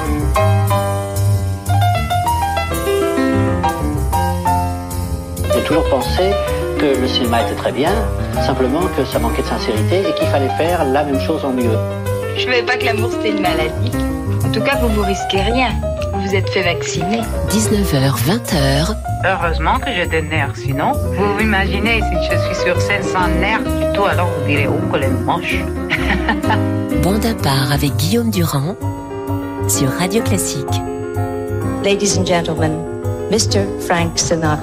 J'ai toujours pensé que le cinéma était très bien, simplement que ça manquait de sincérité et qu'il fallait faire la même chose en mieux. Je savais pas que l'amour c'était une maladie. En tout cas, vous risquez rien. Vous vous êtes fait vacciner. 19h, 20h. Heureusement que j'ai des nerfs, sinon, vous imaginez si je suis sur scène sans nerfs du tout, alors vous direz, oh, qu'elle est moche. Bande à part avec Guillaume Durand sur Radio Classique. Ladies and gentlemen, Mr. Frank Sinatra.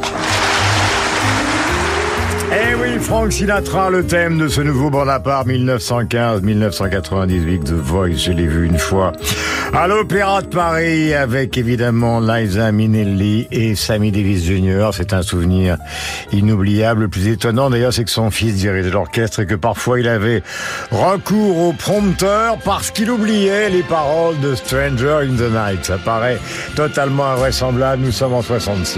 Eh oui, Frank Sinatra, le thème de ce nouveau Bande à part 1915-1998, The Voice, je l'ai vu une fois à l'Opéra de Paris avec évidemment Liza Minnelli et Sammy Davis Jr. C'est un souvenir inoubliable. Le plus étonnant d'ailleurs, c'est que son fils dirigeait l'orchestre et que parfois il avait recours au prompteur parce qu'il oubliait les paroles de Stranger in the Night. Ça paraît totalement invraisemblable. Nous sommes en 66.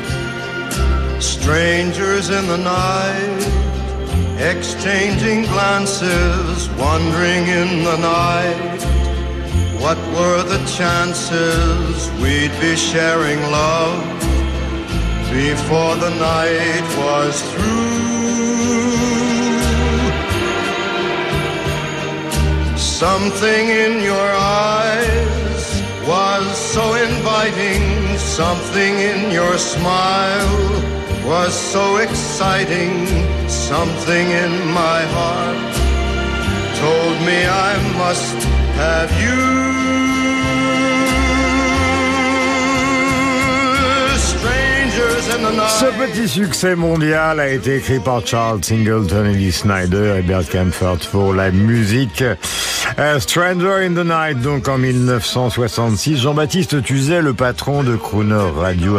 Strangers in the night, exchanging glances, wandering in the night. What were the chances we'd be sharing love before the night was through? Something in your eyes was so inviting, something in your smile was so exciting, something in my heart told me I must have you. Strangers in the night. Ce petit succès mondial a été écrit par Charles Singleton, Eddie Snyder et Bert Kaempfert pour la musique. Stranger in the Night, donc en 1966. Jean-Baptiste Tuzet, le patron de Crooner Radio,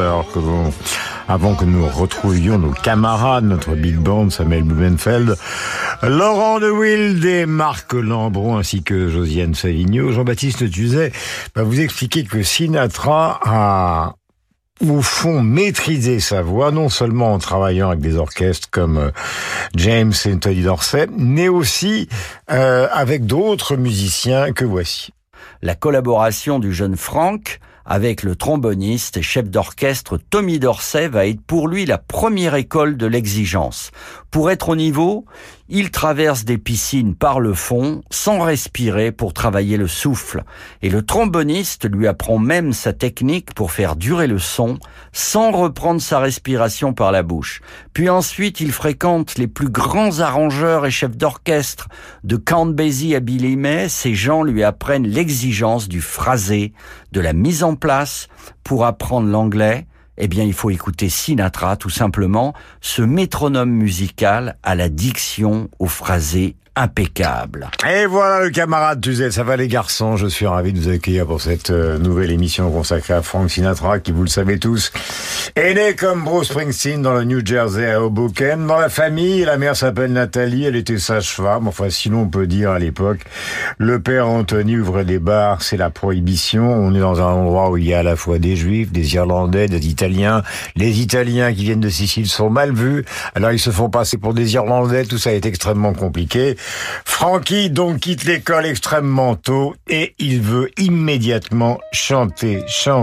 avant que nous retrouvions nos camarades, notre big band, Samuel Blumenfeld, Laurent de Wild et Marc Lambron, ainsi que Josiane Savigno. Jean-Baptiste Tuzet va vous expliquer que Sinatra a, au fond, maîtrisé sa voix, non seulement en travaillant avec des orchestres comme James et Tony Dorsey, mais aussi avec d'autres musiciens que voici. La collaboration du jeune Frank avec le tromboniste et chef d'orchestre Tommy Dorsey va être pour lui la première école de l'exigence. Pour être au niveau, il traverse des piscines par le fond, sans respirer pour travailler le souffle. Et le tromboniste lui apprend même sa technique pour faire durer le son, sans reprendre sa respiration par la bouche. Puis ensuite, il fréquente les plus grands arrangeurs et chefs d'orchestre, de Count Basie à Billy May. Ces gens lui apprennent l'exigence du phrasé, de la mise en place. Pour apprendre l'anglais, eh bien, il faut écouter Sinatra, tout simplement, ce métronome musical à la diction, au phrasé impeccable. Et voilà le camarade Tuzet, ça va les garçons, je suis ravi de vous accueillir pour cette nouvelle émission consacrée à Frank Sinatra, qui, vous le savez tous, est né comme Bruce Springsteen dans le New Jersey à Hoboken. Dans la famille, la mère s'appelle Nathalie, elle était sage-femme, enfin sinon on peut dire à l'époque, le père Anthony ouvrait des bars, c'est la prohibition, on est dans un endroit où il y a à la fois des Juifs, des Irlandais, des Italiens, les Italiens qui viennent de Sicile sont mal vus, alors ils se font passer pour des Irlandais, tout ça est extrêmement compliqué. Frankie donc quitte l'école extrêmement tôt et il veut immédiatement chanter.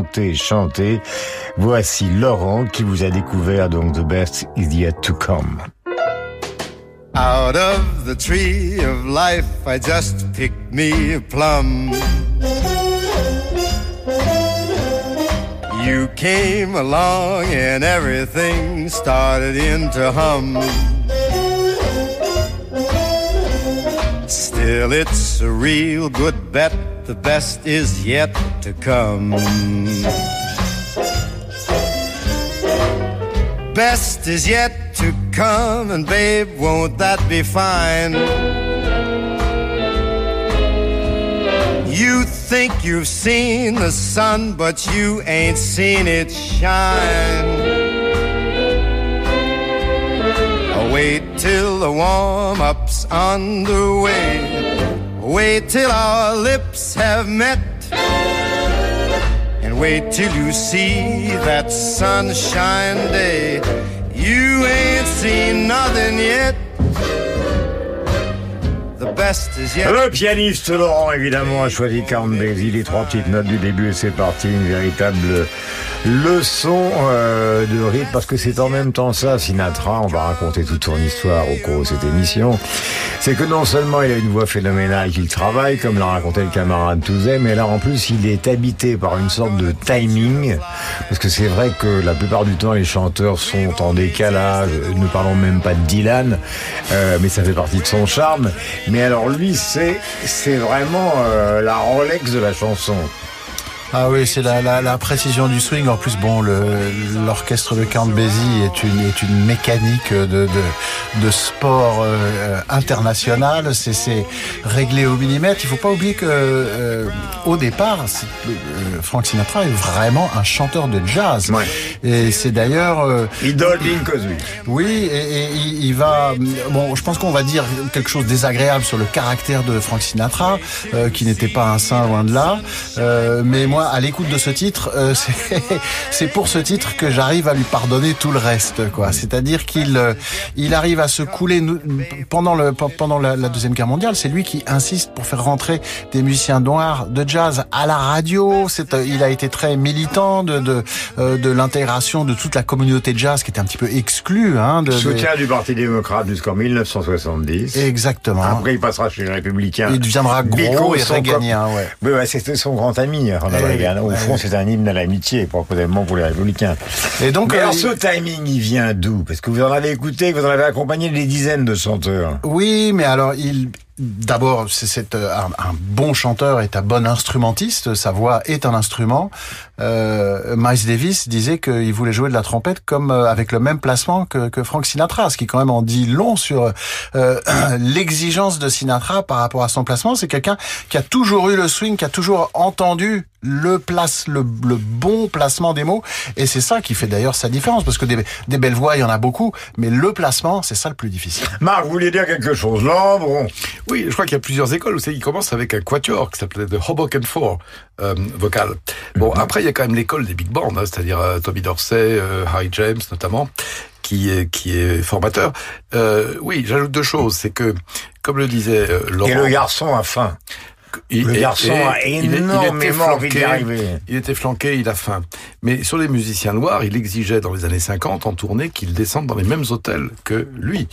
Voici Laurent qui vous a découvert donc The Best Is Yet to Come. Out of the tree of life I just picked me a plum. You came along and everything started into hum. Still, it's a real good bet, the best is yet to come. Best is yet to come, and babe, won't that be fine? You think you've seen the sun, but you ain't seen it shine. Wait till the warm-up's underway. Wait till our lips have met. And wait till you see that sunshine day. You ain't seen nothing yet. The best is yet. Le pianiste Laurent, évidemment, a choisi Count Basie, les 3 petites notes du début et c'est parti, une véritable leçon de rythme, parce que c'est en même temps ça, Sinatra, on va raconter toute son histoire au cours de cette émission, c'est que non seulement il a une voix phénoménale qu'il travaille, comme l'a raconté le camarade Touzet, mais là en plus il est habité par une sorte de timing, parce que c'est vrai que la plupart du temps les chanteurs sont en décalage, ne parlons même pas de Dylan, mais ça fait partie de son charme, mais alors lui c'est vraiment la Rolex de la chanson. Ah oui, c'est la précision du swing. En plus, bon, l'orchestre de Count Basie est une mécanique de sport international. C'est réglé au millimètre. Il faut pas oublier que au départ, Frank Sinatra est vraiment un chanteur de jazz. Ouais. Et c'est d'ailleurs idole Bing Crosby. Oui, et il va. Bon, je pense qu'on va dire quelque chose de désagréable sur le caractère de Frank Sinatra, qui n'était pas un saint, loin de là. Mais moi, à l'écoute de ce titre, c'est pour ce titre que j'arrive à lui pardonner tout le reste, quoi. C'est-à-dire qu'il arrive à se couler pendant la Deuxième Guerre mondiale. C'est lui qui insiste pour faire rentrer des musiciens noirs de jazz à la radio. Il a été très militant de l'intégration de toute la communauté de jazz qui était un petit peu exclue. Soutien du Parti démocrate jusqu'en 1970. Exactement. Après, il passera chez les Républicains. Il deviendra gros et réganien, ouais. Ouais, c'était son grand ami, Ronald Reagan. Au fond, c'est un hymne à l'amitié, probablement pour les Républicains. Et donc, mais alors, ce timing, il vient d'où? Parce que vous en avez écouté, vous en avez accompagné des dizaines de chanteurs. Oui, mais alors, d'abord, c'est un bon chanteur est un bon instrumentiste. Sa voix est un instrument. Miles Davis disait qu'il voulait jouer de la trompette comme avec le même placement que Frank Sinatra, ce qui quand même en dit long sur l'exigence de Sinatra par rapport à son placement. C'est quelqu'un qui a toujours eu le swing, qui a toujours entendu le bon placement des mots, et c'est ça qui fait d'ailleurs sa différence, parce que des belles voix, il y en a beaucoup, mais le placement, c'est ça le plus difficile. Marc, vous vouliez dire quelque chose, là? Bon. Oui, je crois qu'il y a plusieurs écoles. Vous savez, il commence avec un quatuor qui s'appelait The Hoboken Four, vocal. Bon, après, il y a quand même l'école des big bands, c'est-à-dire Tommy Dorsey, Harry James notamment, qui est formateur. Oui, j'ajoute 2 choses, c'est que, comme le disait Laurent... Et le garçon a faim. Le garçon a énormément envie d'y arriver. Il était flanqué, il a faim. Mais sur les musiciens noirs, il exigeait dans les années 50, en tournée, qu'ils descendent dans les mêmes hôtels que lui.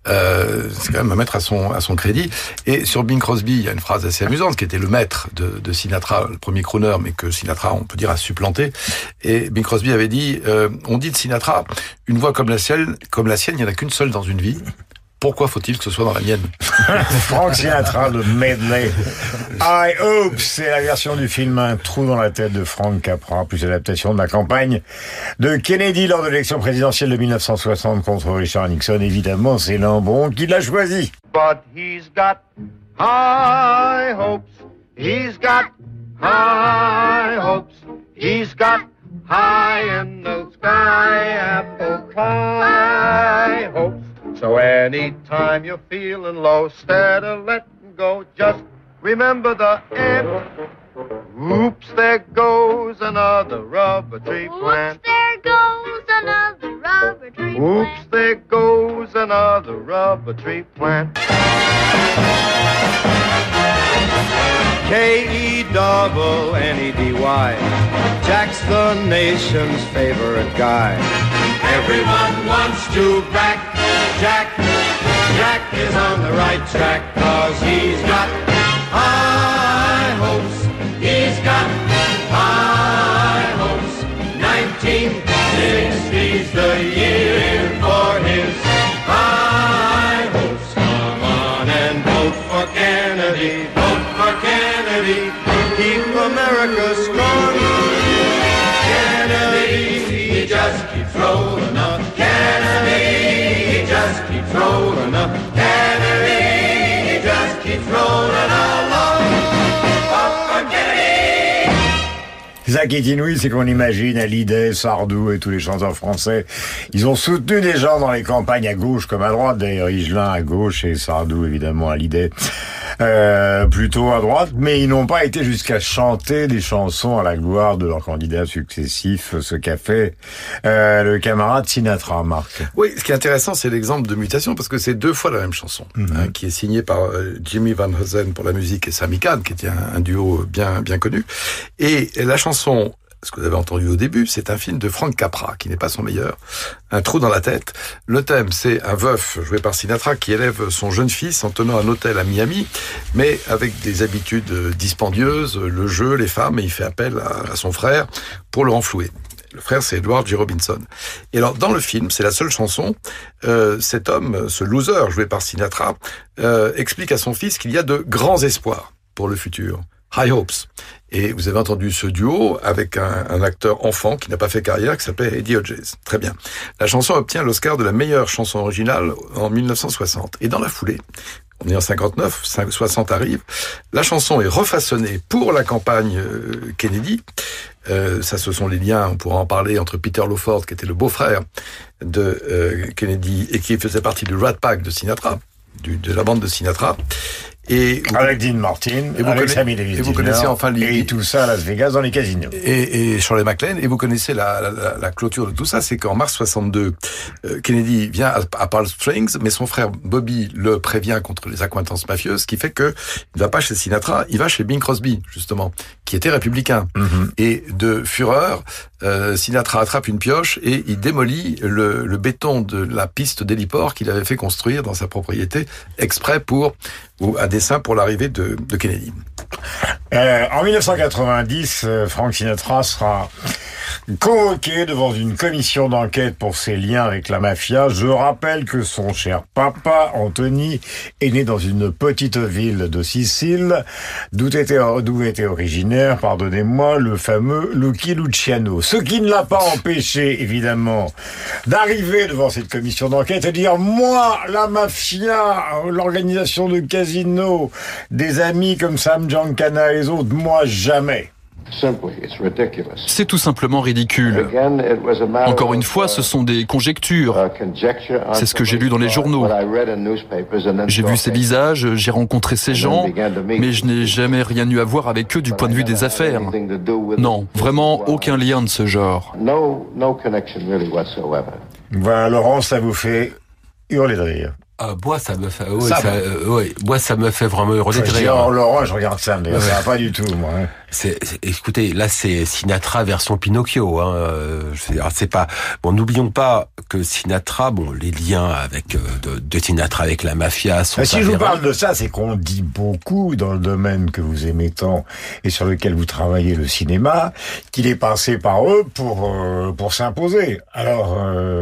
C'est quand même à mettre à son crédit. Et sur Bing Crosby, il y a une phrase assez amusante, qui était le maître de Sinatra, le premier crooner, mais que Sinatra, on peut dire, a supplanté. Et Bing Crosby avait dit, on dit de Sinatra, une voix comme la sienne, il n'y en a qu'une seule dans une vie. Pourquoi faut-il que ce soit dans la mienne? Frank Sinatra, le medley. I Hope, c'est la version du film Un trou dans la tête de Frank Capra, plus adaptation de la campagne de Kennedy lors de l'élection présidentielle de 1960 contre Richard Nixon. Évidemment, c'est Lambron qui l'a choisi. But he's got high hopes. He's got high hopes. He's got high in the sky apple pie hopes. So anytime you're feeling low, instead of letting go, just remember the end. Oops, there goes another rubber tree plant. Oops, there goes another rubber tree plant. Oops, there goes another rubber tree plant. K-E-double-N-E-D-Y, Jack's the nation's favorite guy. Everyone wants to back Jack. Jack is on the right track, 'cause he's got high hopes. He's got high hopes. 1960's the year for his high hopes. Come on and vote for Kennedy. Vote for Kennedy. Keep America strong. Kennedy, he just keeps rolling up. Kennedy, he just keeps rolling up. Kennedy, he just keeps rolling along. Vote for Kennedy. Ça qui est inouï, c'est qu'on imagine Hallyday, Sardou et tous les chanteurs français. Ils ont soutenu des gens dans les campagnes à gauche comme à droite. D'ailleurs, Higelin à gauche et Sardou, évidemment, Hallyday plutôt à droite, mais ils n'ont pas été jusqu'à chanter des chansons à la gloire de leurs candidats successifs, ce qu'a fait le camarade Sinatra, Marc. Oui, ce qui est intéressant, c'est l'exemple de mutation, parce que c'est 2 fois la même chanson, qui est signée par Jimmy Van Heusen pour la musique et Sammy Cahn, qui était un duo bien connu. Et la chanson, ce que vous avez entendu au début, c'est un film de Frank Capra, qui n'est pas son meilleur. Un trou dans la tête. Le thème, c'est un veuf joué par Sinatra qui élève son jeune fils en tenant un hôtel à Miami, mais avec des habitudes dispendieuses, le jeu, les femmes, et il fait appel à son frère pour le renflouer. Le frère, c'est Edward G. Robinson. Et alors, dans le film, c'est la seule chanson, cet homme, ce loser joué par Sinatra, explique à son fils qu'il y a de grands espoirs pour le futur. High Hopes. Et vous avez entendu ce duo avec un acteur enfant qui n'a pas fait carrière, qui s'appelait Eddie Hodges. Très bien. La chanson obtient l'Oscar de la meilleure chanson originale en 1960. Et dans la foulée, on est en 59, 60 arrive, la chanson est refaçonnée pour la campagne Kennedy. Ça, ce sont les liens, on pourra en parler, entre Peter Lawford, qui était le beau-frère de Kennedy et qui faisait partie du Rat Pack de Sinatra, de la bande de Sinatra. Et avec Dean Martin, avec Sammy Davis Jr. Et vous connaissez enfin et tout ça à Las Vegas dans les casinos. Et Shirley MacLaine. Et vous connaissez la clôture de tout ça, c'est qu'en mars 62, Kennedy vient à Palm Springs, mais son frère Bobby le prévient contre les accointances mafieuses, ce qui fait que il ne va pas chez Sinatra, il va chez Bing Crosby, justement, qui était républicain. Et de fureur, Sinatra attrape une pioche et il démolit le béton de la piste d'héliport qu'il avait fait construire dans sa propriété, exprès ou à dessein pour l'arrivée de Kennedy. En 1990, Frank Sinatra sera convoqué devant une commission d'enquête pour ses liens avec la mafia. Je rappelle que son cher papa, Anthony, est né dans une petite ville de Sicile, d'où était originaire, pardonnez-moi, le fameux Lucky Luciano. Ce qui ne l'a pas empêché, évidemment, d'arriver devant cette commission d'enquête et dire « Moi, la mafia, l'organisation de casinos, des amis comme Sam Giancana et les autres, moi, jamais ». C'est tout simplement ridicule. Encore une fois, ce sont des conjectures. C'est ce que j'ai lu dans les journaux. J'ai vu ces visages, j'ai rencontré ces gens, mais je n'ai jamais rien eu à voir avec eux du point de vue des affaires. Non, vraiment aucun lien de ce genre. Voilà, Laurent, ça vous fait hurler de rire. Moi, ça me fait, moi, ça me fait vraiment hurler de rire. Laurent, je regarde ça, mais ça va pas du tout, moi. Écoutez, là, c'est Sinatra version Pinocchio, c'est pas, bon, n'oublions pas que Sinatra, les liens avec, de Sinatra avec la mafia sont si je vous parle de ça, c'est qu'on dit beaucoup dans le domaine que vous aimez tant et sur lequel vous travaillez, le cinéma, qu'il est passé par eux pour s'imposer. Alors,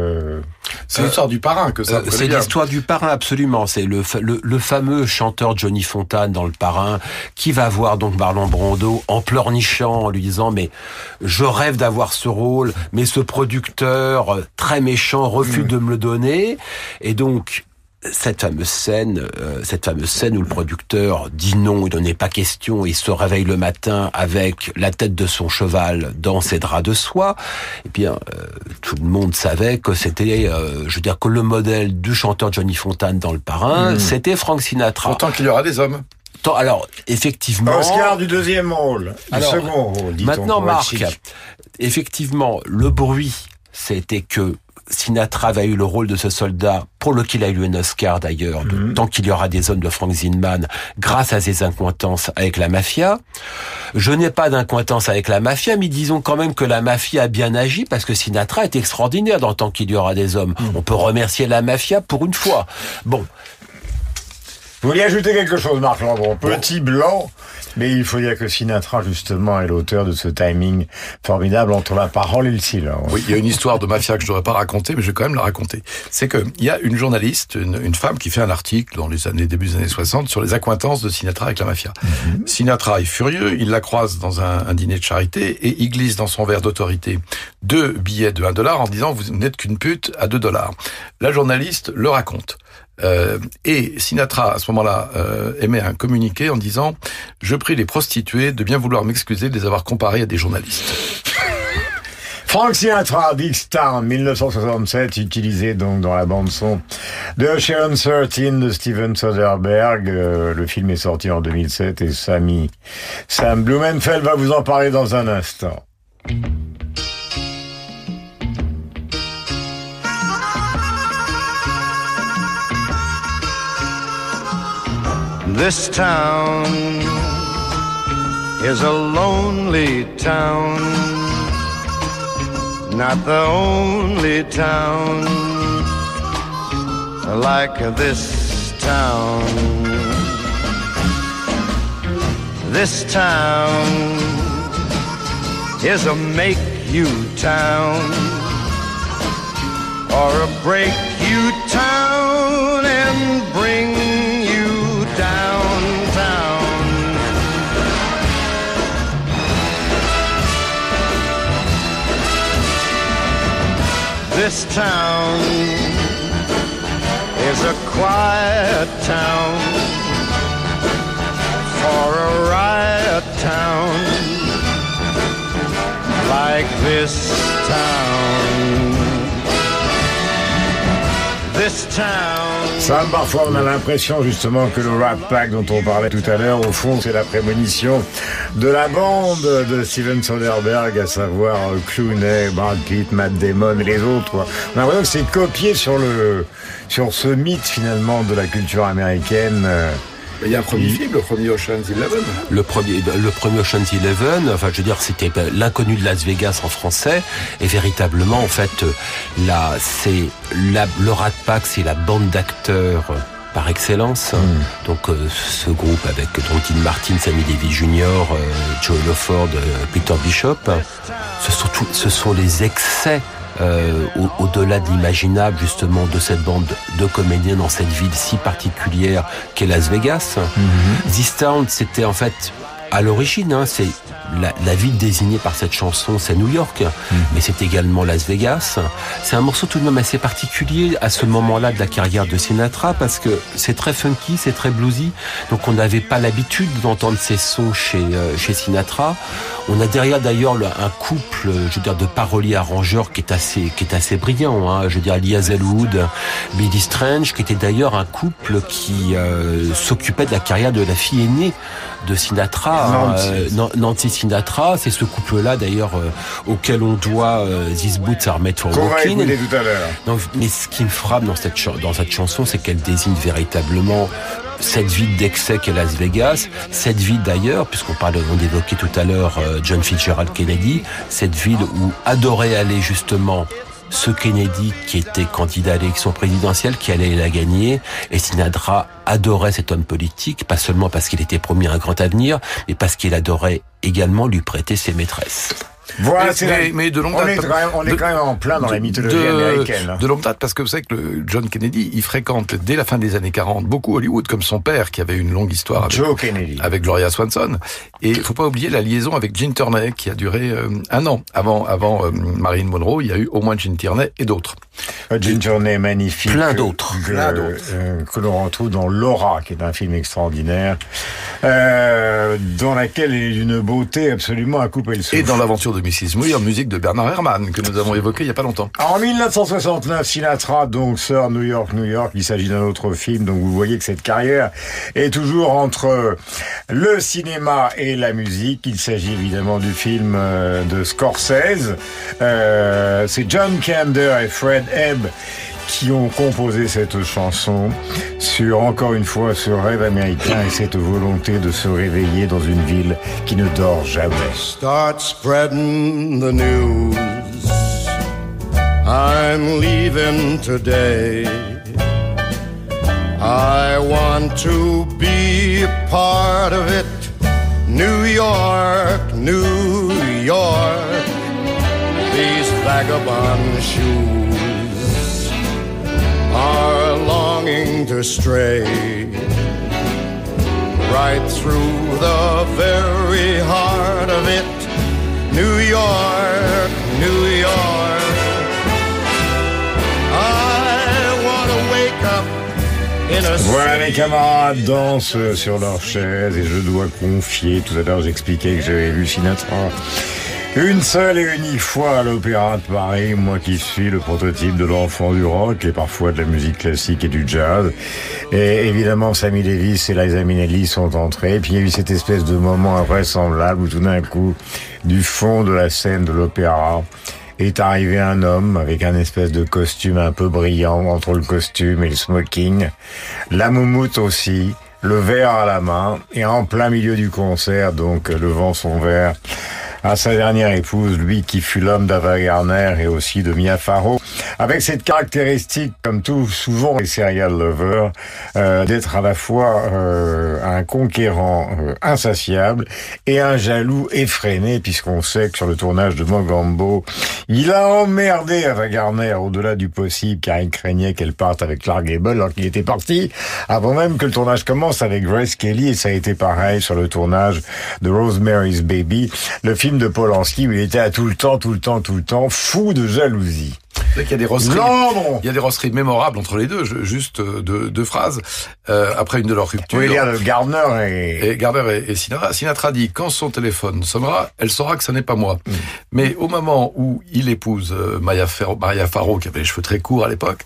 c'est l'histoire du parrain que ça. C'est l'histoire du parrain, absolument. C'est le fameux chanteur Johnny Fontane dans Le Parrain qui va voir donc Marlon Brando en pleurnichant, en lui disant mais je rêve d'avoir ce rôle, mais ce producteur très méchant refuse de me le donner. Et donc cette fameuse scène où le producteur dit non, il n'en est pas question, il se réveille le matin avec la tête de son cheval dans ses draps de soie. Et bien, tout le monde savait que c'était, que le modèle du chanteur Johnny Fontane dans Le Parrain, c'était Frank Sinatra. Pourtant qu'il y aura des hommes. Alors, effectivement... Oscar du deuxième rôle, du second rôle, dit-on. Maintenant, Marc, effectivement, le bruit, c'était que Sinatra avait eu le rôle de ce soldat pour lequel il a eu un Oscar d'ailleurs, tant qu'il y aura des hommes de Frank Zinman, grâce à ses accointances avec la mafia. Je n'ai pas d'accointance avec la mafia, mais disons quand même que la mafia a bien agi parce que Sinatra est extraordinaire dans Tant qu'il y aura des hommes. On peut remercier la mafia pour une fois. Bon. Vous vouliez ajouter quelque chose, Marc Lambron? Petit blanc, mais il faut dire que Sinatra, justement, est l'auteur de ce timing formidable entre la parole et le silence. Oui, il y a une histoire de mafia que je n'aurais pas racontée, mais je vais quand même la raconter. C'est que il y a une journaliste, une femme qui fait un article dans les début des années 60 sur les accointances de Sinatra avec la mafia. Sinatra est furieux, il la croise dans un dîner de charité et il glisse dans son verre d'autorité 2 billets de $1 en disant « Vous n'êtes qu'une pute à $2 ». La journaliste le raconte. Et Sinatra, à ce moment-là, émet un communiqué en disant « Je prie les prostituées de bien vouloir m'excuser de les avoir comparées à des journalistes ». Frank Sinatra, Big Star, 1967, utilisé donc dans la bande-son de Ocean 13 de Steven Soderbergh. Le film est sorti en 2007 et Sam Blumenfeld va vous en parler dans un instant. This town is a lonely town, not the only town like this town. This town is a make-you town or a break-you town and bring you downtown. This town is a quiet town for a riot town like this town. This town. Ça, parfois, on a l'impression justement que le Rat Pack dont on parlait tout à l'heure, au fond, c'est la prémonition de la bande de Steven Soderbergh, à savoir Clooney, Brad Pitt, Matt Damon et les autres. On a l'impression que c'est copié sur ce mythe finalement de la culture américaine. Il y a un premier film, le premier Ocean's 11. Le premier Ocean's 11, enfin, je veux dire, c'était L'inconnu de Las Vegas en français. Et véritablement, en fait, le Rat Pack, c'est la bande d'acteurs par excellence. Donc, ce groupe avec Dean Martin, Sammy Davis Jr., Joe Lawford, Peter Bishop, ce sont les excès au-delà de l'imaginable justement de cette bande de comédiens dans cette ville si particulière qu'est Las Vegas. This Town, c'était en fait à l'origine, c'est la ville désignée par cette chanson, c'est New York, mais c'est également Las Vegas. C'est un morceau tout de même assez particulier à ce moment-là de la carrière de Sinatra parce que c'est très funky, c'est très bluesy, donc on n'avait pas l'habitude d'entendre ces sons chez Sinatra. On a derrière d'ailleurs un couple, je veux dire, de paroliers arrangeurs qui est assez brillant. Je veux dire, Lee Hazelwood, Billy Strange, qui était d'ailleurs un couple qui s'occupait de la carrière de la fille aînée de Sinatra, Nancy Sinatra. C'est ce couple-là d'ailleurs auquel on doit These Boots Are Made for Walking. Qu'on va écouter tout à l'heure. Donc, mais ce qui me frappe dans cette chanson, c'est qu'elle désigne véritablement cette ville d'excès qu'est Las Vegas, cette ville d'ailleurs, on évoquait tout à l'heure John Fitzgerald Kennedy, cette ville où adorait aller justement ce Kennedy qui était candidat à l'élection présidentielle, qui allait la gagner, et Sinatra adorait cet homme politique, pas seulement parce qu'il était promis un grand avenir, mais parce qu'il adorait également lui prêter ses maîtresses. Voilà, mais de longue date. On est quand même en plein dans la mythologie américaine. De longue date, parce que vous savez que le John Kennedy, il fréquente dès la fin des années 40 beaucoup Hollywood, comme son père, qui avait une longue histoire avec Gloria Swanson. Et il faut pas oublier la liaison avec Gene Tierney, qui a duré un an. Avant Marilyn Monroe, il y a eu au moins Gene Tierney et d'autres. Gene Tierney, magnifique. Plein d'autres. Que l'on retrouve dans Laura, qui est un film extraordinaire, dans laquelle il est d'une beauté absolument à couper le souffle. Et dans l'aventure de Mrs. Muir, musique de Bernard Herrmann, que nous avons évoqué il y a pas longtemps. En 1969, Sinatra, donc, sort New York, New York. Il s'agit d'un autre film, donc vous voyez que cette carrière est toujours entre le cinéma et la musique. Il s'agit évidemment du film de Scorsese. C'est John Kander et Fred Ebb qui ont composé cette chanson encore une fois, ce rêve américain et cette volonté de se réveiller dans une ville qui ne dort jamais. Start spreading the news. I'm leaving today. I want to be a part of it. New York, New York. These vagabond shoes are longing to stray right through the very heart of it. New York, New York. I want to wake up in a Voilà, mes camarades dansent sur leur chaise et je dois confier, tout à l'heure j'expliquais que j'avais vu Sinatra Une seule et unique fois à l'Opéra de Paris, moi qui suis le prototype de l'enfant du rock et parfois de la musique classique et du jazz. Et évidemment, Sammy Davis et Liza Minnelli sont entrés. Et puis il y a eu cette espèce de moment invraisemblable où tout d'un coup, du fond de la scène de l'opéra, est arrivé un homme avec un espèce de costume un peu brillant entre le costume et le smoking. La moumoute aussi, le verre à la main, et en plein milieu du concert, donc levant son verre à sa dernière épouse, lui qui fut l'homme d'Ava Gardner et aussi de Mia Farrow, avec cette caractéristique, comme tout souvent les serial lovers, d'être à la fois un conquérant insatiable et un jaloux effréné, puisqu'on sait que sur le tournage de Mogambo, il a emmerdé Ava Gardner au-delà du possible, car il craignait qu'elle parte avec Clark Gable, alors qu'il était parti avant même que le tournage commence avec Grace Kelly, et ça a été pareil sur le tournage de Rosemary's Baby, le film de Polanski où il était à tout le temps fou de jalousie. C'est qu'il y a des rosseries, il y a des rosseries mémorables entre les deux. Juste deux phrases après une de leurs ruptures. Oui, il y a Gardner et Sinatra. Sinatra dit quand son téléphone sonnera, elle saura que ce n'est pas moi. Mais au moment où il épouse Maria Farrow, qui avait les cheveux très courts à l'époque,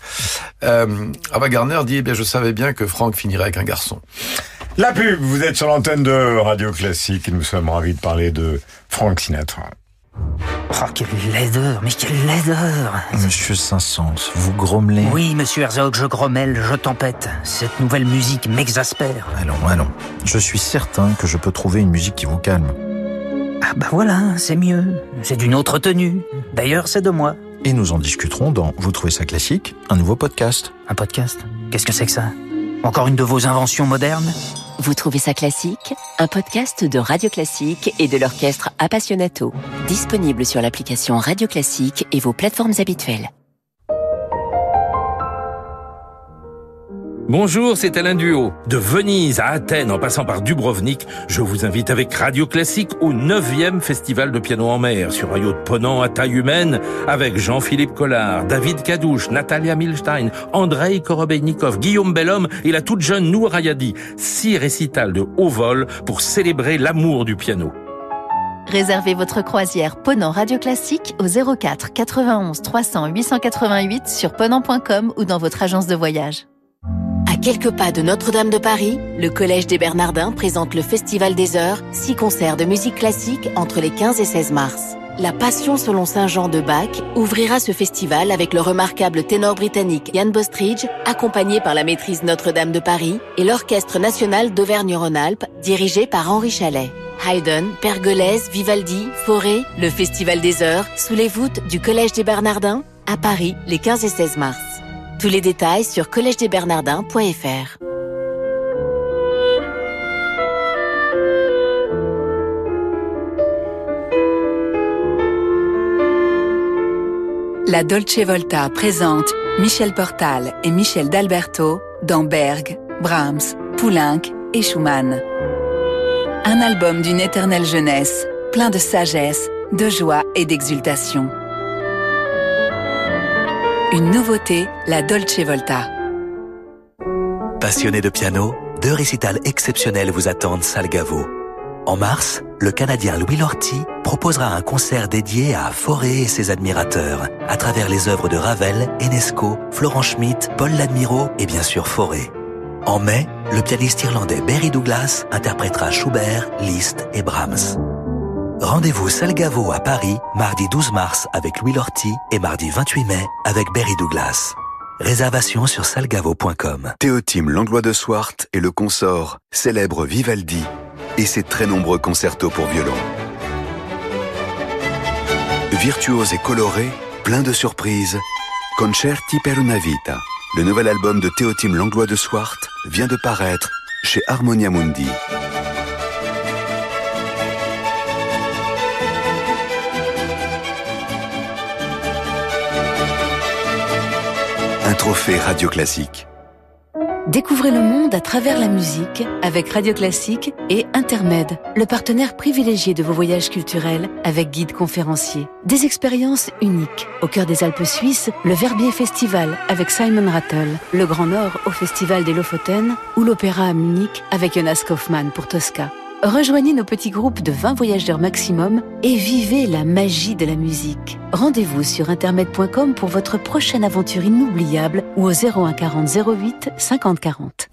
Ava Gardner dit je savais bien que Frank finirait avec un garçon. La pub, vous êtes sur l'antenne de Radio Classique et nous sommes ravis de parler de Frank Sinatra. Oh, quelle laideur, mais quelle laideur! Monsieur Saint-Saëns, vous grommelez? Oui, monsieur Herzog, je grommelle, je tempête. Cette nouvelle musique m'exaspère. Allons. Je suis certain que je peux trouver une musique qui vous calme. Ah bah voilà, c'est mieux. C'est d'une autre tenue. D'ailleurs, c'est de moi. Et nous en discuterons dans Vous trouvez ça classique, un nouveau podcast. Un podcast? Qu'est-ce que c'est que ça? Encore une de vos inventions modernes? Vous trouvez ça classique? Un podcast de Radio Classique et de l'orchestre Appassionato. Disponible sur l'application Radio Classique et vos plateformes habituelles. Bonjour, c'est Alain Duhaut. De Venise à Athènes, en passant par Dubrovnik, je vous invite avec Radio Classique au 9e Festival de piano en mer, sur un yacht ponant à taille humaine, avec Jean-Philippe Collard, David Kadouche, Natalia Milstein, Andrei Korobeinikov, Guillaume Bellhomme et la toute jeune Nour Hayadi. 6 récitals de haut vol pour célébrer l'amour du piano. Réservez votre croisière Ponant Radio Classique au 04 91 300 888 sur ponant.com ou dans votre agence de voyage. À quelques pas de Notre-Dame de Paris, le Collège des Bernardins présente le Festival des Heures, 6 concerts de musique classique entre les 15 et 16 mars. La Passion selon Saint Jean de Bach ouvrira ce festival avec le remarquable ténor britannique Ian Bostridge, accompagné par la Maîtrise Notre-Dame de Paris et l'Orchestre National d'Auvergne-Rhône-Alpes, dirigé par Henri Chalet. Haydn, Pergolèse, Vivaldi, Fauré, le Festival des Heures, sous les voûtes du Collège des Bernardins, à Paris, les 15 et 16 mars. Tous les détails sur collegedesbernardins.fr. La Dolce Volta présente Michel Portal et Michel d'Alberto dans Berg, Brahms, Poulenc et Schumann. Un album d'une éternelle jeunesse, plein de sagesse, de joie et d'exultation. Une nouveauté, la Dolce Volta. Passionné de piano, 2 récitals exceptionnels vous attendent Salgavo. En mars, le Canadien Louis Lortie proposera un concert dédié à Fauré et ses admirateurs, à travers les œuvres de Ravel, Enesco, Florent Schmitt, Paul Ladmirault et bien sûr Fauré. En mai, le pianiste irlandais Barry Douglas interprétera Schubert, Liszt et Brahms. Rendez-vous Salgavo à Paris, mardi 12 mars avec Louis Lortie et mardi 28 mai avec Barry Douglas. Réservation sur salgavo.com. Théotime Langlois de Swart et le consort célèbrent Vivaldi et ses très nombreux concertos pour violon. Virtuose et coloré, plein de surprises, Concerti per una vita, le nouvel album de Théotime Langlois de Swart, vient de paraître chez Harmonia Mundi. Un trophée Radio Classique. Découvrez le monde à travers la musique avec Radio Classique et Intermède, le partenaire privilégié de vos voyages culturels avec guide conférencier. Des expériences uniques. Au cœur des Alpes suisses, le Verbier Festival avec Simon Rattle, le Grand Nord au Festival des Lofoten ou l'Opéra à Munich avec Jonas Kaufmann pour Tosca. Rejoignez nos petits groupes de 20 voyageurs maximum et vivez la magie de la musique. Rendez-vous sur intermed.com pour votre prochaine aventure inoubliable ou au 01 40 08 50 40.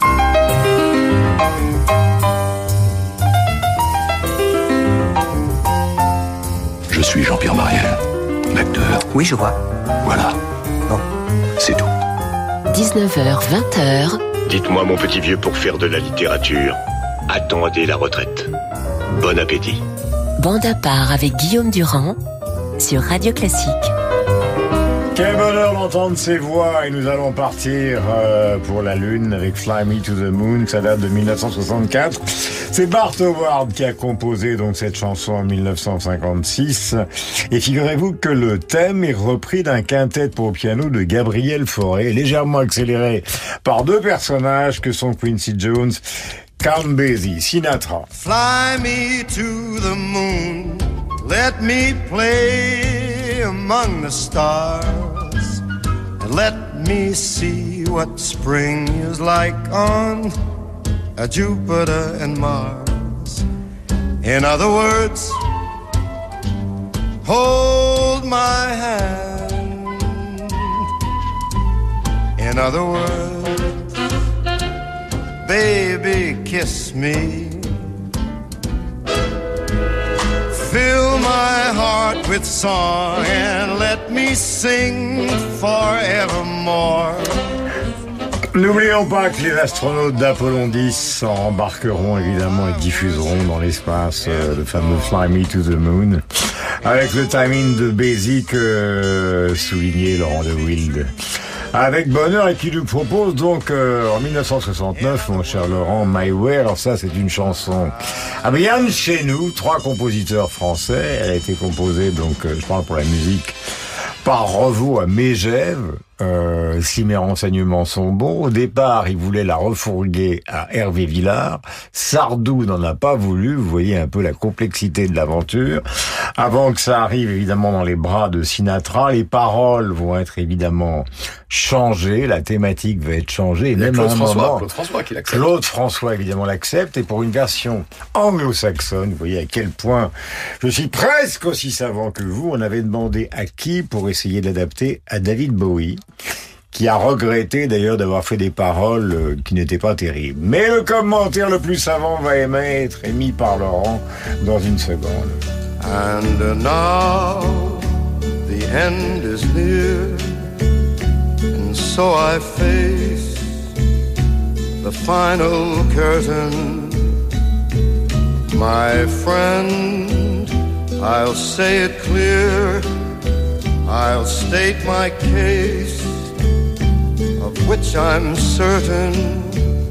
Je suis Jean-Pierre Mariel, l'acteur. Oui, je vois. Voilà. Bon. C'est tout. 19h, 20h. Dites-moi, mon petit vieux, pour faire de la littérature, attendez la retraite. Bon appétit. Bande à part avec Guillaume Durand sur Radio Classique. Quel bonheur d'entendre ces voix, et nous allons partir pour la Lune avec Fly Me to the Moon. Ça date de 1964. C'est Bart Howard qui a composé donc cette chanson en 1956. Et figurez-vous que le thème est repris d'un quintet pour piano de Gabriel Fauré, légèrement accéléré par deux personnages que sont Quincy Jones, Count Basie, Sinatra. Fly me to the moon, let me play among the stars, and let me see what spring is like on Jupiter and Mars. In other words, hold my hand. In other words, baby, kiss me. Fill my heart with song and let me sing forevermore. N'oublions pas que les astronautes d'Apollon 10 embarqueront évidemment et diffuseront dans l'espace le fameux Fly Me to the Moon, avec le timing de Basie que soulignait Laurent de Wild. Avec bonheur, et qui nous propose donc en 1969, mon cher Laurent, My Way. Alors ça, c'est une chanson bien de chez nous, 3 compositeurs français. Elle a été composée, donc je parle pour la musique, par Revaux à Megève. Si mes renseignements sont bons, au départ, il voulait la refourguer à Hervé Villard. Sardou n'en a pas voulu. Vous voyez un peu la complexité de l'aventure. Avant que ça arrive évidemment dans les bras de Sinatra, les paroles vont être évidemment changées, la thématique va être changée. Et même Claude à un François, moment, Claude François qui l'accepte. Claude François évidemment l'accepte, et pour une version anglo-saxonne, vous voyez à quel point je suis presque aussi savant que vous, on avait demandé à qui pour essayer d'adapter à David Bowie, qui a regretté d'ailleurs d'avoir fait des paroles qui n'étaient pas terribles. Mais le commentaire le plus savant va être émis par Laurent dans une seconde. And now the end is near, and so I face the final curtain. My friend, I'll say it clear, I'll state my case, of which I'm certain.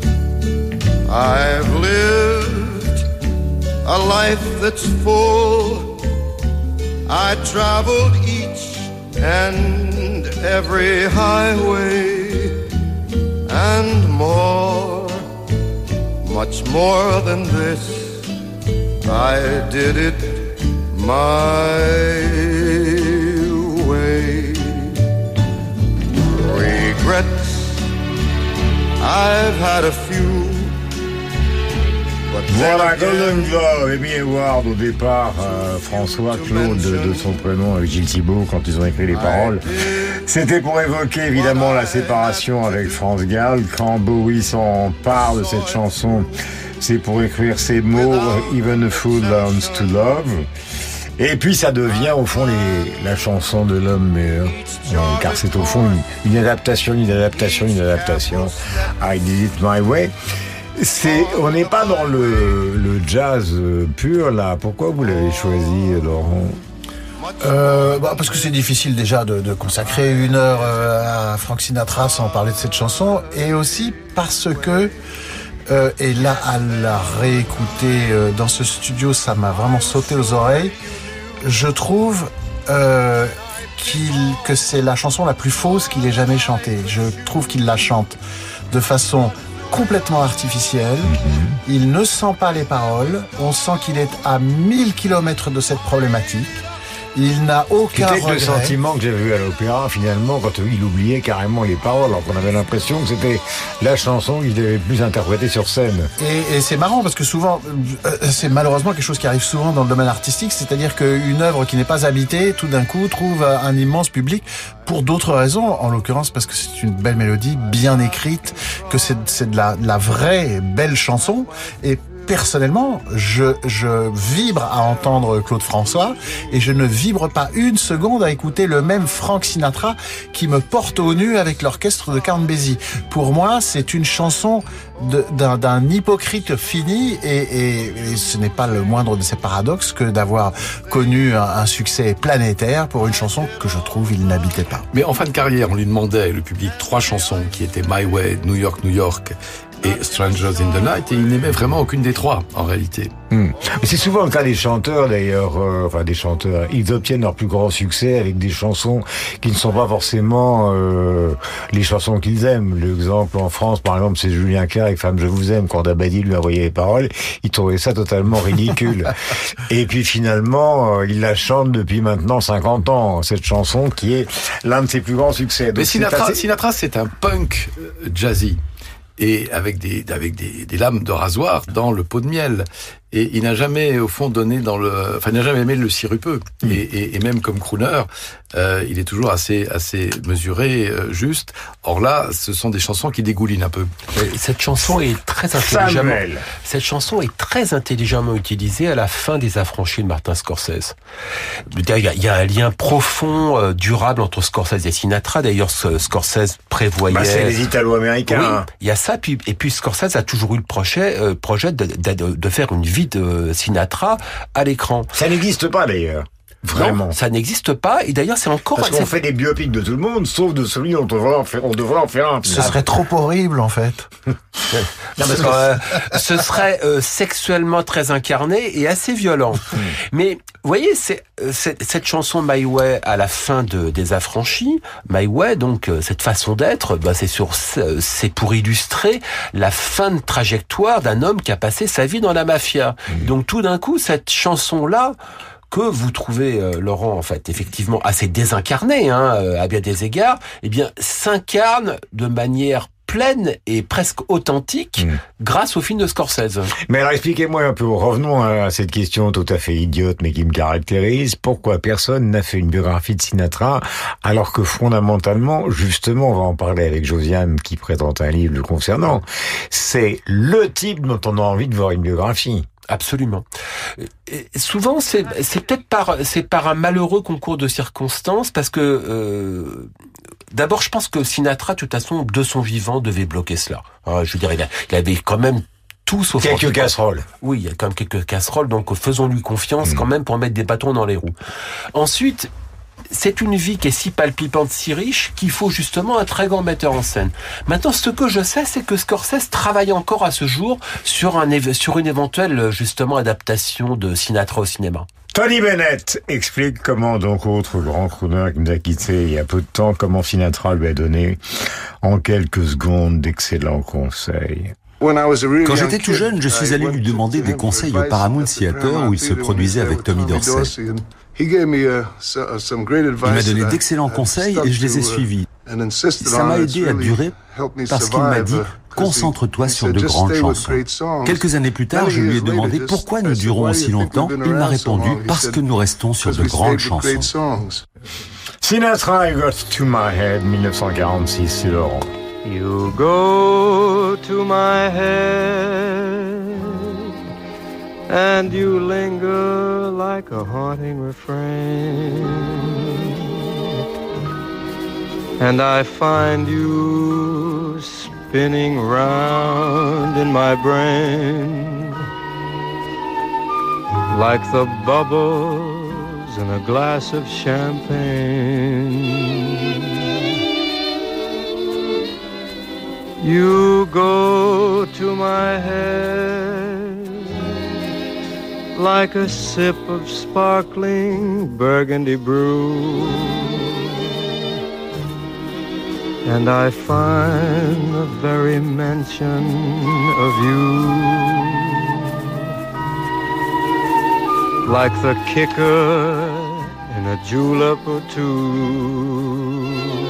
I've lived a life that's full. I traveled each and every highway, and more, much more than this. I did it my way. Regrets, I've had a few. Voilà, Golden Glove, Amy Howard au départ, François Claude de son prénom avec Gilles Thibault quand ils ont écrit les paroles. C'était pour évoquer évidemment la séparation avec France Gall. Quand Bowie s'empare de cette chanson, c'est pour écrire ces mots « Even a fool learns to love ». Et puis ça devient au fond la chanson de l'homme meilleur, car c'est au fond une adaptation. I did it my way. On n'est pas dans le jazz pur là. Pourquoi vous l'avez choisi, Laurent? Parce que c'est difficile déjà de consacrer 1 heure à Frank Sinatra sans parler de cette chanson, et aussi parce que et là à la réécouter dans ce studio, ça m'a vraiment sauté aux oreilles. Je trouve que c'est la chanson la plus fausse qu'il ait jamais chantée. Je trouve qu'il la chante de façon complètement artificielle. Il ne sent pas les paroles. On sent qu'il est à 1000 km de cette problématique. Il n'a aucun regret. C'était le sentiment que j'avais eu à l'opéra, finalement, quand il oubliait carrément les paroles, alors qu'on avait l'impression que c'était la chanson qu'il devait plus interpréter sur scène. Et c'est marrant parce que souvent, c'est malheureusement quelque chose qui arrive souvent dans le domaine artistique, c'est-à-dire qu'une œuvre qui n'est pas habitée, tout d'un coup, trouve un immense public pour d'autres raisons, en l'occurrence parce que c'est une belle mélodie, bien écrite, que c'est de la vraie belle chanson. Et personnellement, je vibre à entendre Claude François et je ne vibre pas une seconde à écouter le même Frank Sinatra qui me porte au nu avec l'orchestre de Count Basie. Pour moi, c'est une chanson d'un hypocrite fini et ce n'est pas le moindre de ces paradoxes que d'avoir connu un succès planétaire pour une chanson que je trouve il n'habitait pas. Mais en fin de carrière, on lui demandait, le public, 3 chansons qui étaient My Way, New York, New York et Strangers in the Night, et il n'aimait vraiment aucune des 3, en réalité. Mais c'est souvent le cas des chanteurs, d'ailleurs, des chanteurs, ils obtiennent leur plus grand succès avec des chansons qui ne sont pas forcément les chansons qu'ils aiment. L'exemple en France, par exemple, c'est Julien Clerc avec Femme je vous aime, quand Dabadi lui envoyait les paroles, il trouvait ça totalement ridicule. Et puis finalement, il la chante depuis maintenant 50 ans, cette chanson qui est l'un de ses plus grands succès. Donc, mais Sinatra, c'est un punk jazzy. Et avec des lames de rasoir dans le pot de miel. Et il n'a jamais, au fond, il n'a jamais aimé le sirupeux. Et même comme crooner, il est toujours assez mesuré, juste. Or là, ce sont des chansons qui dégoulinent un peu. Cette chanson est très intelligemment utilisée à la fin des Affranchis de Martin Scorsese. Il y a un lien profond, durable entre Scorsese et Sinatra. D'ailleurs, Scorsese prévoyait... c'est les Italo-Américains. Oui, il y a ça. Et puis Scorsese a toujours eu le projet de faire une vie de Sinatra à l'écran. Ça n'existe pas d'ailleurs. Vraiment. Non, ça n'existe pas. Et d'ailleurs, c'est encore... Parce qu'on fait des biopics de tout le monde, sauf de celui dont on devrait en faire un. Ce serait trop horrible, en fait. Non, parce que ce serait sexuellement très incarné et assez violent. Mais, vous voyez, cette chanson My Way à la fin des Affranchis, My Way, donc cette façon d'être, c'est pour illustrer la fin de trajectoire d'un homme qui a passé sa vie dans la mafia. Donc tout d'un coup, cette chanson-là, que vous trouvez, Laurent, en fait, effectivement assez désincarné, à bien des égards, eh bien, s'incarne de manière pleine et presque authentique grâce au film de Scorsese. Mais alors, expliquez-moi un peu, revenons à cette question tout à fait idiote, mais qui me caractérise. Pourquoi personne n'a fait une biographie de Sinatra, alors que fondamentalement, justement, on va en parler avec Josiane, qui présente un livre le concernant, c'est le type dont on a envie de voir une biographie. Absolument. Et souvent, c'est peut-être par un malheureux concours de circonstances, parce que d'abord, je pense que Sinatra, de toute façon, de son vivant, devait bloquer cela. Je veux dire, il avait quand même tout sauf quelques casseroles. Oui, il y a quand même quelques casseroles, donc faisons-lui confiance quand même pour mettre des bâtons dans les roues. Ensuite, c'est une vie qui est si palpitante, si riche, qu'il faut justement un très grand metteur en scène. Maintenant, ce que je sais, c'est que Scorsese travaille encore à ce jour sur une éventuelle, justement, adaptation de Sinatra au cinéma. Tony Bennett explique comment, donc, autre grand crooner qui nous a quittés il y a peu de temps, comment Sinatra lui a donné, en quelques secondes, d'excellents conseils. Quand j'étais tout jeune, je suis allé lui demander des conseils au Paramount Theater où il se produisait avec Tommy Dorsey. Il m'a donné d'excellents conseils et je les ai suivis. Ça m'a aidé à durer parce qu'il m'a dit « Concentre-toi sur de grandes chansons ». Quelques années plus tard, je lui ai demandé pourquoi nous durons aussi longtemps. Il m'a répondu « Parce que nous restons sur de grandes chansons ». Sinatra, I Got to My Head, 1946, c'est Laurent. You go to my head and you linger like a haunting refrain, and I find you spinning round in my brain like the bubbles in a glass of champagne. You go to my head like a sip of sparkling burgundy brew, and I find the very mention of you like the kicker and a julep or two.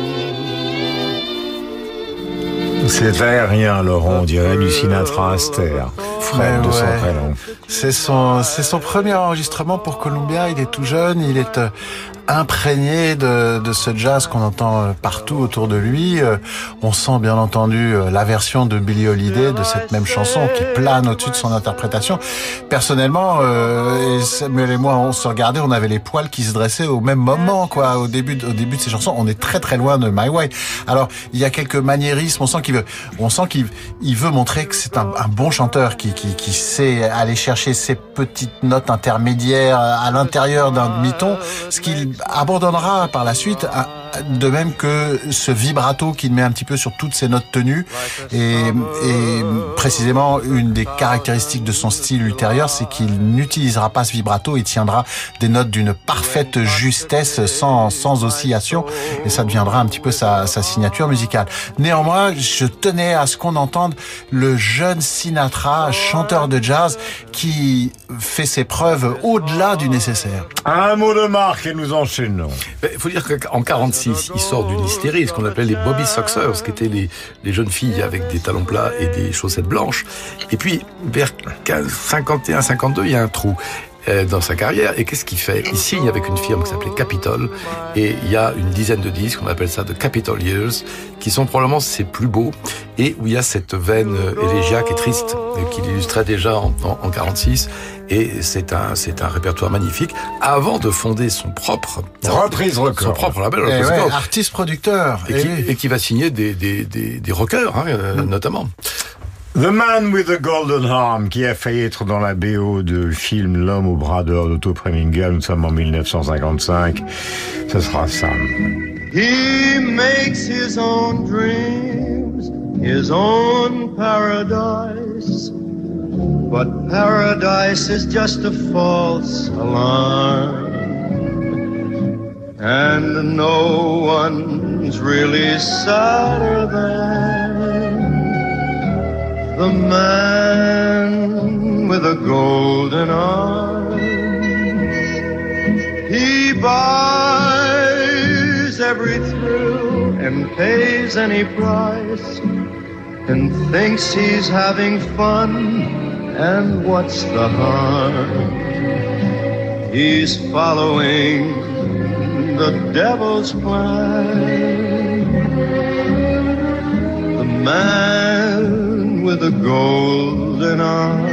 C'est aérien, Laurent, on dirait du Sinatra Aster. Frère de son prénom. C'est son premier enregistrement pour Columbia. Il est tout jeune, il est imprégné de ce jazz qu'on entend partout autour de lui. On sent bien entendu la version de Billie Holiday de cette même chanson qui plane au-dessus de son interprétation. Personnellement, Samuel et moi, on se regardait, on avait les poils qui se dressaient au même moment, quoi. Au début de ces chansons, on est très très loin de My Way. Alors, il y a quelques maniérismes. On sent qu'il veut montrer que c'est un bon chanteur qui sait aller chercher ces petites notes intermédiaires à l'intérieur d'un demi-ton, ce qu'il abandonnera par la suite, de même que ce vibrato qu'il met un petit peu sur toutes ces notes tenues. Et précisément, une des caractéristiques de son style ultérieur, c'est qu'il n'utilisera pas ce vibrato, il tiendra des notes d'une parfaite justesse sans oscillation, et ça deviendra un petit peu sa signature musicale. Néanmoins, je tenais à ce qu'on entende le jeune Sinatra, chanteur de jazz, qui fait ses preuves au-delà du nécessaire. Un mot de marque et nous enchaînons. Il faut dire qu'en 46, il sort d'une hystérie, ce qu'on appelait les Bobby Soxers, qui étaient les jeunes filles avec des talons plats et des chaussettes blanches. Et puis, vers 51-52, il y a un trou dans sa carrière. Et qu'est-ce qu'il fait? Il signe avec une firme qui s'appelait Capitol, et il y a une dizaine de disques, on appelle ça de Capitol Years, qui sont probablement ses plus beaux, et où il y a cette veine élégiaque et triste qu'il illustrait déjà en 46. Et c'est un répertoire magnifique avant de fonder son propre reprise record, son propre label, artiste producteur, et qui va signer des rockers, notamment. The Man with the Golden Arm, qui a failli être dans la BO de film L'homme au bras d'or d'Otto Preminger. Nous sommes en 1955. Ce sera Sam. He makes his own dreams, his own paradise. But paradise is just a false alarm. And no one's really sadder than the man with a golden arm. He buys every thrill and pays any price and thinks he's having fun, and what's the harm? He's following the devil's plan. The man with a golden arm.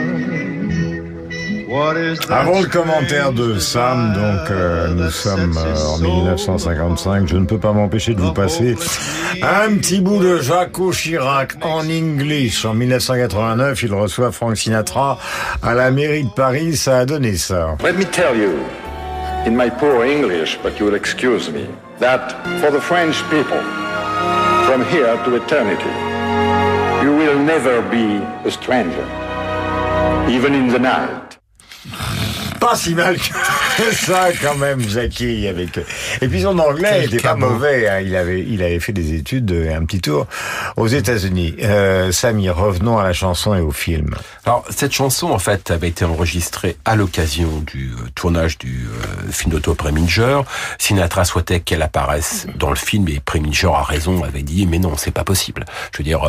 Avant le commentaire de Sam, donc nous sommes en 1955, je ne peux pas m'empêcher de vous passer un petit bout de Jacques Chirac en English. En 1989, il reçoit Frank Sinatra à la mairie de Paris, ça a donné ça. Let me tell you, in my poor English, but you'll excuse me, that for the French people, from here to eternity, you will never be a stranger, even in the night. Pas si mal que ça quand même, Jackie, avec. Et puis son anglais était pas mauvais. Hein. Il avait fait des études, un petit tour aux États-Unis. Samy, revenons à la chanson et au film. Alors cette chanson en fait avait été enregistrée à l'occasion du tournage du film d'Otto Preminger. Sinatra souhaitait qu'elle apparaisse dans le film et Preminger a raison, avait dit mais non, c'est pas possible. Je veux dire,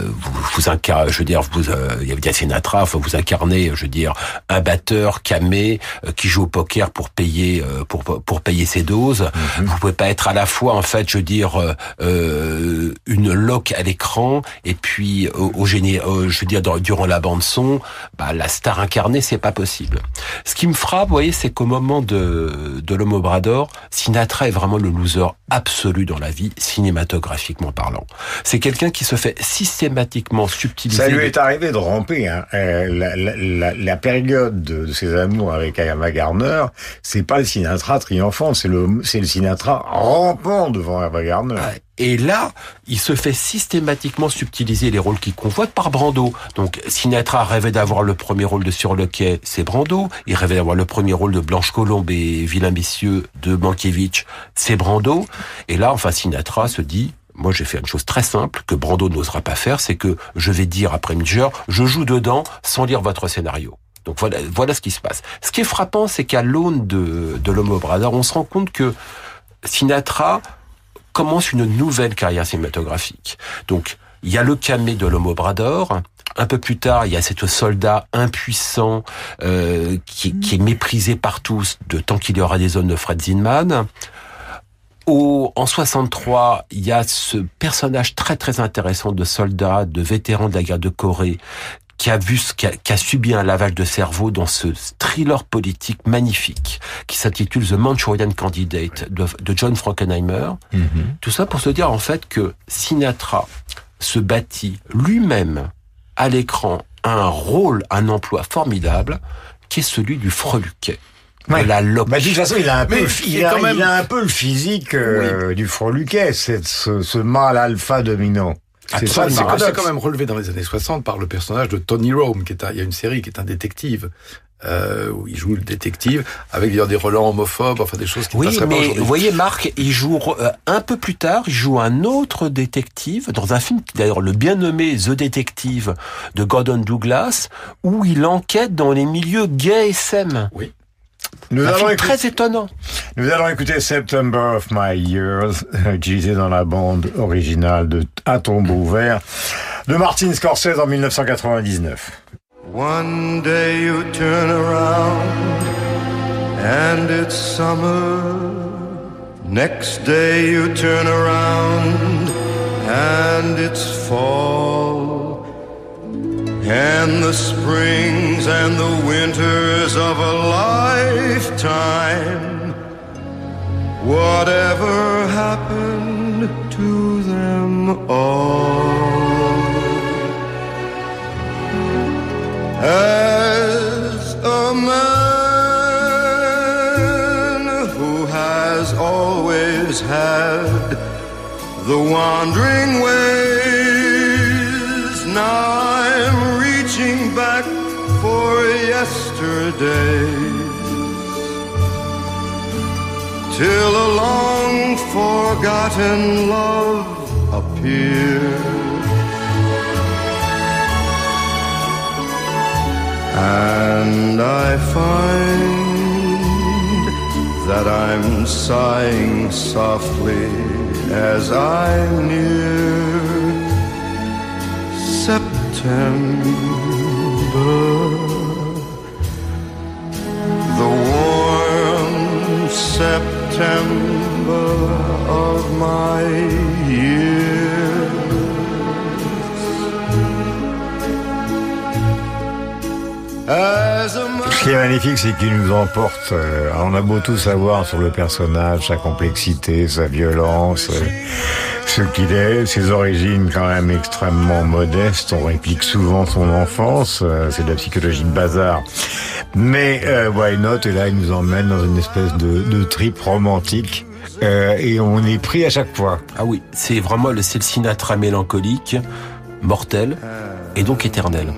il y avait Sinatra, vous incarnez, je veux dire, un batteur camé qui joue au poker pour payer ses doses. Mm-hmm. Vous pouvez pas être à la fois en fait, je veux dire, une loque à l'écran et puis je veux dire durant la bande son, la star incarnée, c'est pas possible. Ce qui me frappe, vous voyez, c'est qu'au moment de l'homme au bras d'or, Sinatra est vraiment le loser absolu dans la vie, cinématographiquement parlant. C'est quelqu'un qui se fait systématiquement subtiliser. Ça lui est arrivé de ramper. Hein. La période de ses amours avec Ava Gardner, c'est pas le Sinatra triomphant, c'est le Sinatra rampant devant Ava Gardner. Ouais. Et là, il se fait systématiquement subtiliser les rôles qu'il convoite par Brando. Donc, Sinatra rêvait d'avoir le premier rôle de Sur le quai, c'est Brando. Il rêvait d'avoir le premier rôle de Blanche Colombe et Vilain Messieurs de Mankiewicz, c'est Brando. Et là, enfin, Sinatra se dit, moi, j'ai fait une chose très simple que Brando n'osera pas faire, c'est que je vais dire à Preminger, je joue dedans sans lire votre scénario. Donc voilà ce qui se passe. Ce qui est frappant, c'est qu'à l'aune de l'Homme Obrador, on se rend compte que Sinatra commence une nouvelle carrière cinématographique. Donc, il y a le camé de l'Homme Obrador. Un peu plus tard, il y a cet soldat impuissant qui est méprisé par tous, de Tant qu'il y aura des hommes de Fred Zinman. En 63, il y a ce personnage très très intéressant de soldat, de vétéran de la guerre de Corée, qui a subi un lavage de cerveau dans ce thriller politique magnifique qui s'intitule The Manchurian Candidate de John Frankenheimer. Tout ça pour se dire en fait que Sinatra se bâtit lui-même à l'écran un emploi formidable qui est celui du freluquet. Ouais. De la loque. De toute façon, il a un peu le physique du freluquet, c'est ce mâle alpha dominant. C'est quand même relevé dans les années 60 par le personnage de Tony Rome, il y a une série qui est un détective, où il joue le détective, avec des relents homophobes, enfin des choses qui ne passeraient pas aujourd'hui. Vous voyez, Marc, il joue, un peu plus tard, il joue un autre détective, dans un film, d'ailleurs, le bien nommé The Detective, de Gordon Douglas, où il enquête dans les milieux gays SM. Oui. Très étonnant. Nous allons écouter September of My Years, utilisé dans la bande originale de Un tombeau ouvert de Martin Scorsese en 1999. One day you turn around and it's summer. Next day you turn around and it's fall. And the springs and the winters of a lifetime, whatever happened to them all? As a man who has always had the wandering ways, now I'm reaching back for yesterday, till a long forgotten love appears, and I find that I'm sighing softly as I near September, the warm September of my years. Ce qui est magnifique, c'est qu'il nous emporte. On a beau tout savoir sur le personnage, sa complexité, sa violence, ce qu'il est, ses origines quand même extrêmement modestes. On réplique souvent son enfance, c'est de la psychologie de bazar. Mais Why Not, et là il nous emmène dans une espèce de trip romantique. Et on est pris à chaque fois. Ah oui, c'est vraiment le Sinatra mélancolique, mortel et donc éternel.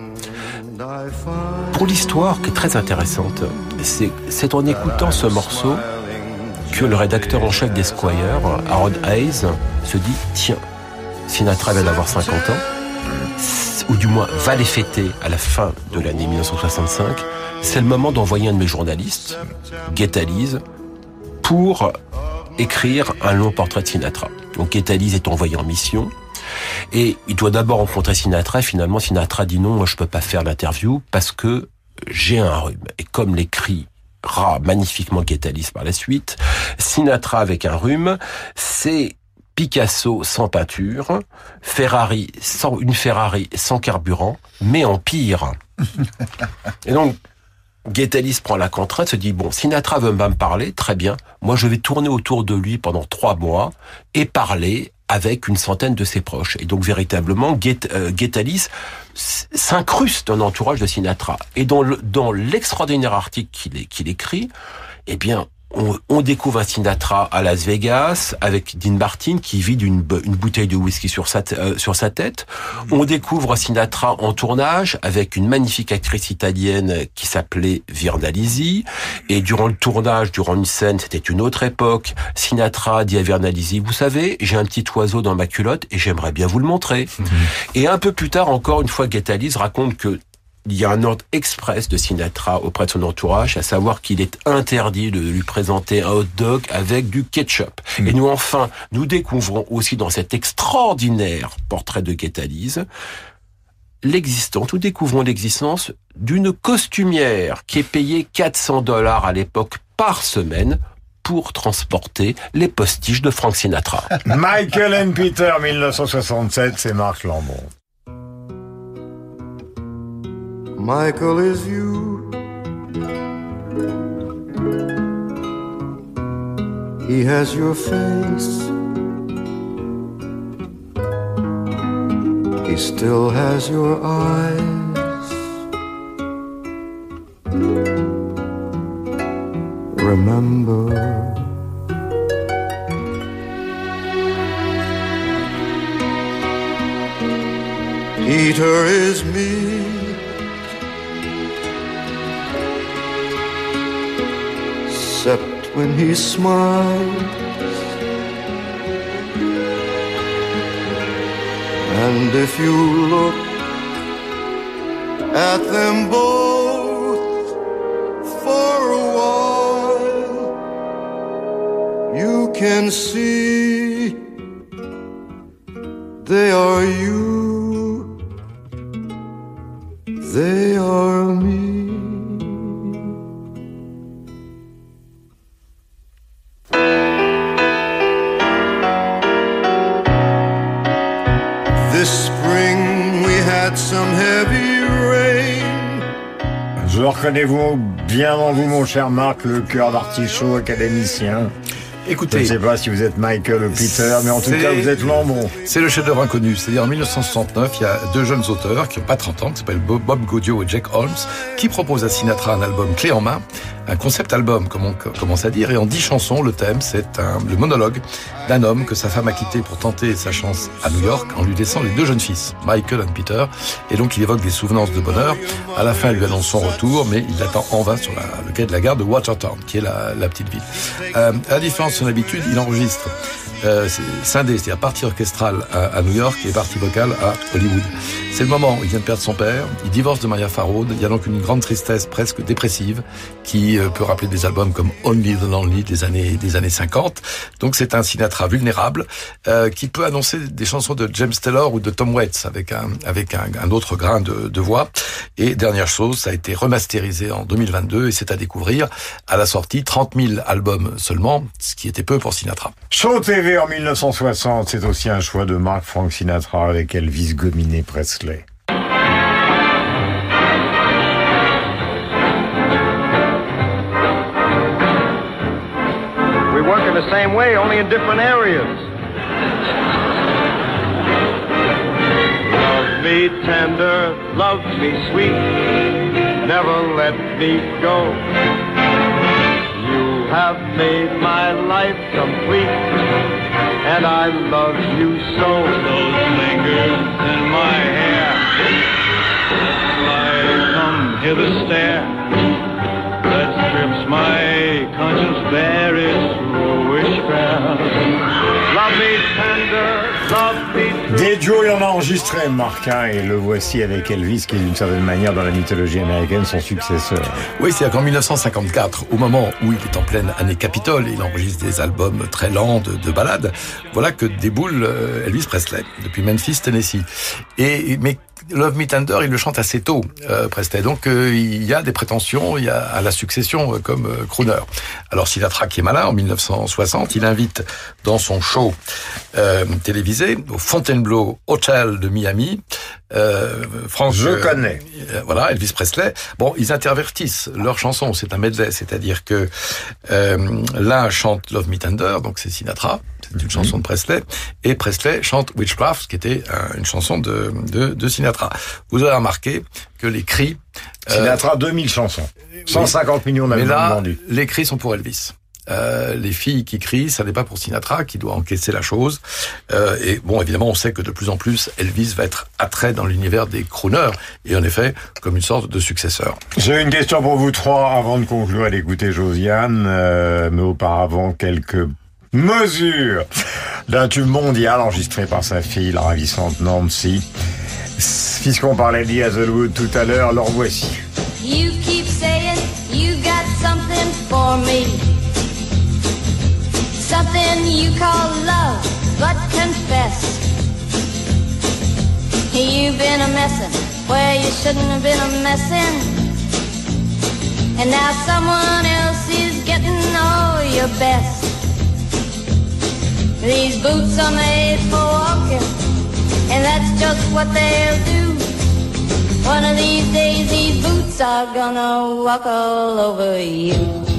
Pour l'histoire, qui est très intéressante, c'est en écoutant ce morceau que le rédacteur en chef d'Esquire, Harold Hayes, se dit « Tiens, Sinatra vient d'avoir 50 ans, ou du moins va les fêter à la fin de l'année 1965, c'est le moment d'envoyer un de mes journalistes, Guetta-Lise, pour écrire un long portrait de Sinatra. » Donc Guetta-Lise est envoyé en mission, et il doit d'abord rencontrer Sinatra, et finalement Sinatra dit non, moi je peux pas faire l'interview parce que j'ai un rhume. Et comme l'écrira magnifiquement Guetta-Lise par la suite, Sinatra avec un rhume, c'est Picasso sans peinture, une Ferrari sans carburant, mais en pire. Et donc, Guetta-Lise prend la contrainte, se dit, bon, Sinatra veut me parler, très bien, moi je vais tourner autour de lui pendant 3 mois et parler avec une centaine de ses proches. Et donc, véritablement, Guetta-Lise s'incruste dans l'entourage de Sinatra. Et dans l'extraordinaire article qu'il écrit, eh bien, on découvre un Sinatra à Las Vegas avec Dean Martin qui vide une bouteille de whisky sur sa tête. On découvre Sinatra en tournage avec une magnifique actrice italienne qui s'appelait Virna Lisi. Et durant le tournage, durant une scène, c'était une autre époque, Sinatra dit à Virna Lisi, vous savez, j'ai un petit oiseau dans ma culotte et j'aimerais bien vous le montrer. Et un peu plus tard encore, une fois, Guetta-Lise raconte que il y a un ordre express de Sinatra auprès de son entourage, à savoir qu'il est interdit de lui présenter un hot dog avec du ketchup. Et nous, enfin, nous découvrons aussi dans cet extraordinaire portrait de Guetta-Lise nous découvrons l'existence d'une costumière qui est payée $400 à l'époque par semaine pour transporter les postiches de Frank Sinatra. Michael and Peter, 1967, c'est Marc Lambron. Michael is you. He has your face. He still has your eyes. Remember. Peter is me. Except when he smiles, and if you look at them both for a while, you can see they are you, they are me. Je reconnais bien en vous, mon cher Marc, le cœur d'artichaut académicien. Écoutez, je ne sais pas si vous êtes Michael ou Peter, mais en tout cas, vous êtes Lambron. C'est le chef-d'œuvre inconnu. C'est-à-dire, en 1969, il y a deux jeunes auteurs qui n'ont pas 30 ans, qui s'appellent Bob Gaudio et Jack Holmes, qui proposent à Sinatra un album clé en main, un concept album, comme on commence à dire, et en 10 chansons, le thème, c'est le monologue d'un homme que sa femme a quitté pour tenter sa chance à New York, en lui laissant les deux jeunes fils, Michael et Peter, et donc il évoque des souvenances de bonheur. À la fin, il lui annonce son retour, mais il l'attend en vain sur le quai de la gare de Watertown, qui est la petite ville. À la différence de son habitude, il enregistre scindé, c'est-à-dire partie orchestrale à New York et partie vocale à Hollywood. C'est le moment où il vient de perdre son père, il divorce de Maria Farrow, il y a donc une grande tristesse presque dépressive qui peut rappeler des albums comme Only the Lonely des années 50. Donc c'est un Sinatra vulnérable qui peut annoncer des chansons de James Taylor ou de Tom Waits avec un autre grain de voix. Et dernière chose, ça a été remasterisé en 2022 et c'est à découvrir à la sortie, 30 000 albums seulement, ce qui était peu pour Sinatra. Show TV en 1960, c'est aussi un choix de Mark Frank Sinatra avec Elvis Gominé Presley. We work in the same way, only in different areas. Love me tender, love me sweet, never let me go. You have made my life complete, and I love you so. Those fingers in my hair, like come hither stare, that strips my conscience bare, it's witchcraft. Love me tender, love me true. Des duos, il en a enregistré, Marc, et le voici avec Elvis, qui est d'une certaine manière, dans la mythologie américaine, son successeur. Oui, c'est-à-dire qu'en 1954, au moment où il est en pleine année Capitole, il enregistre des albums très lents de ballades, voilà que déboule Elvis Presley, depuis Memphis, Tennessee. Mais Love Me Tender, il le chante assez tôt, Presley. Donc il y a des prétentions à la succession comme crooner. Alors Sinatra, qui est malin, en 1960, il invite dans son show télévisé au Fontainebleau Hotel de Miami, je connais. Voilà, Elvis Presley. Bon, ils intervertissent leurs chansons, c'est un medley, c'est-à-dire que l'un chante Love Me Tender, donc c'est Sinatra, c'est une chanson de Presley, et Presley chante Witchcraft, qui était une chanson de Sinatra. Vous avez remarqué que les cris... Sinatra, 2000 chansons, 150 millions d'albums vendus. Les cris sont pour Elvis. Les filles qui crient, ça n'est pas pour Sinatra qui doit encaisser la chose. Et bon, évidemment, on sait que de plus en plus, Elvis va être attrait dans l'univers des crooners et en effet, comme une sorte de successeur. J'ai une question pour vous trois avant de conclure à l'écouter Josiane, mais auparavant quelques mesures d'un tube mondial enregistré par sa fille, la ravissante Nancy. Puisqu'on parlait d'Lee Hazelwood tout à l'heure, leur voici. You keep saying you got something for me, something you call love, but confess you've been a messin' where you shouldn't have been a messin', and now someone else is getting all your best. These boots are made for walking, and that's just what they'll do. One of these days these boots are gonna walk all over you.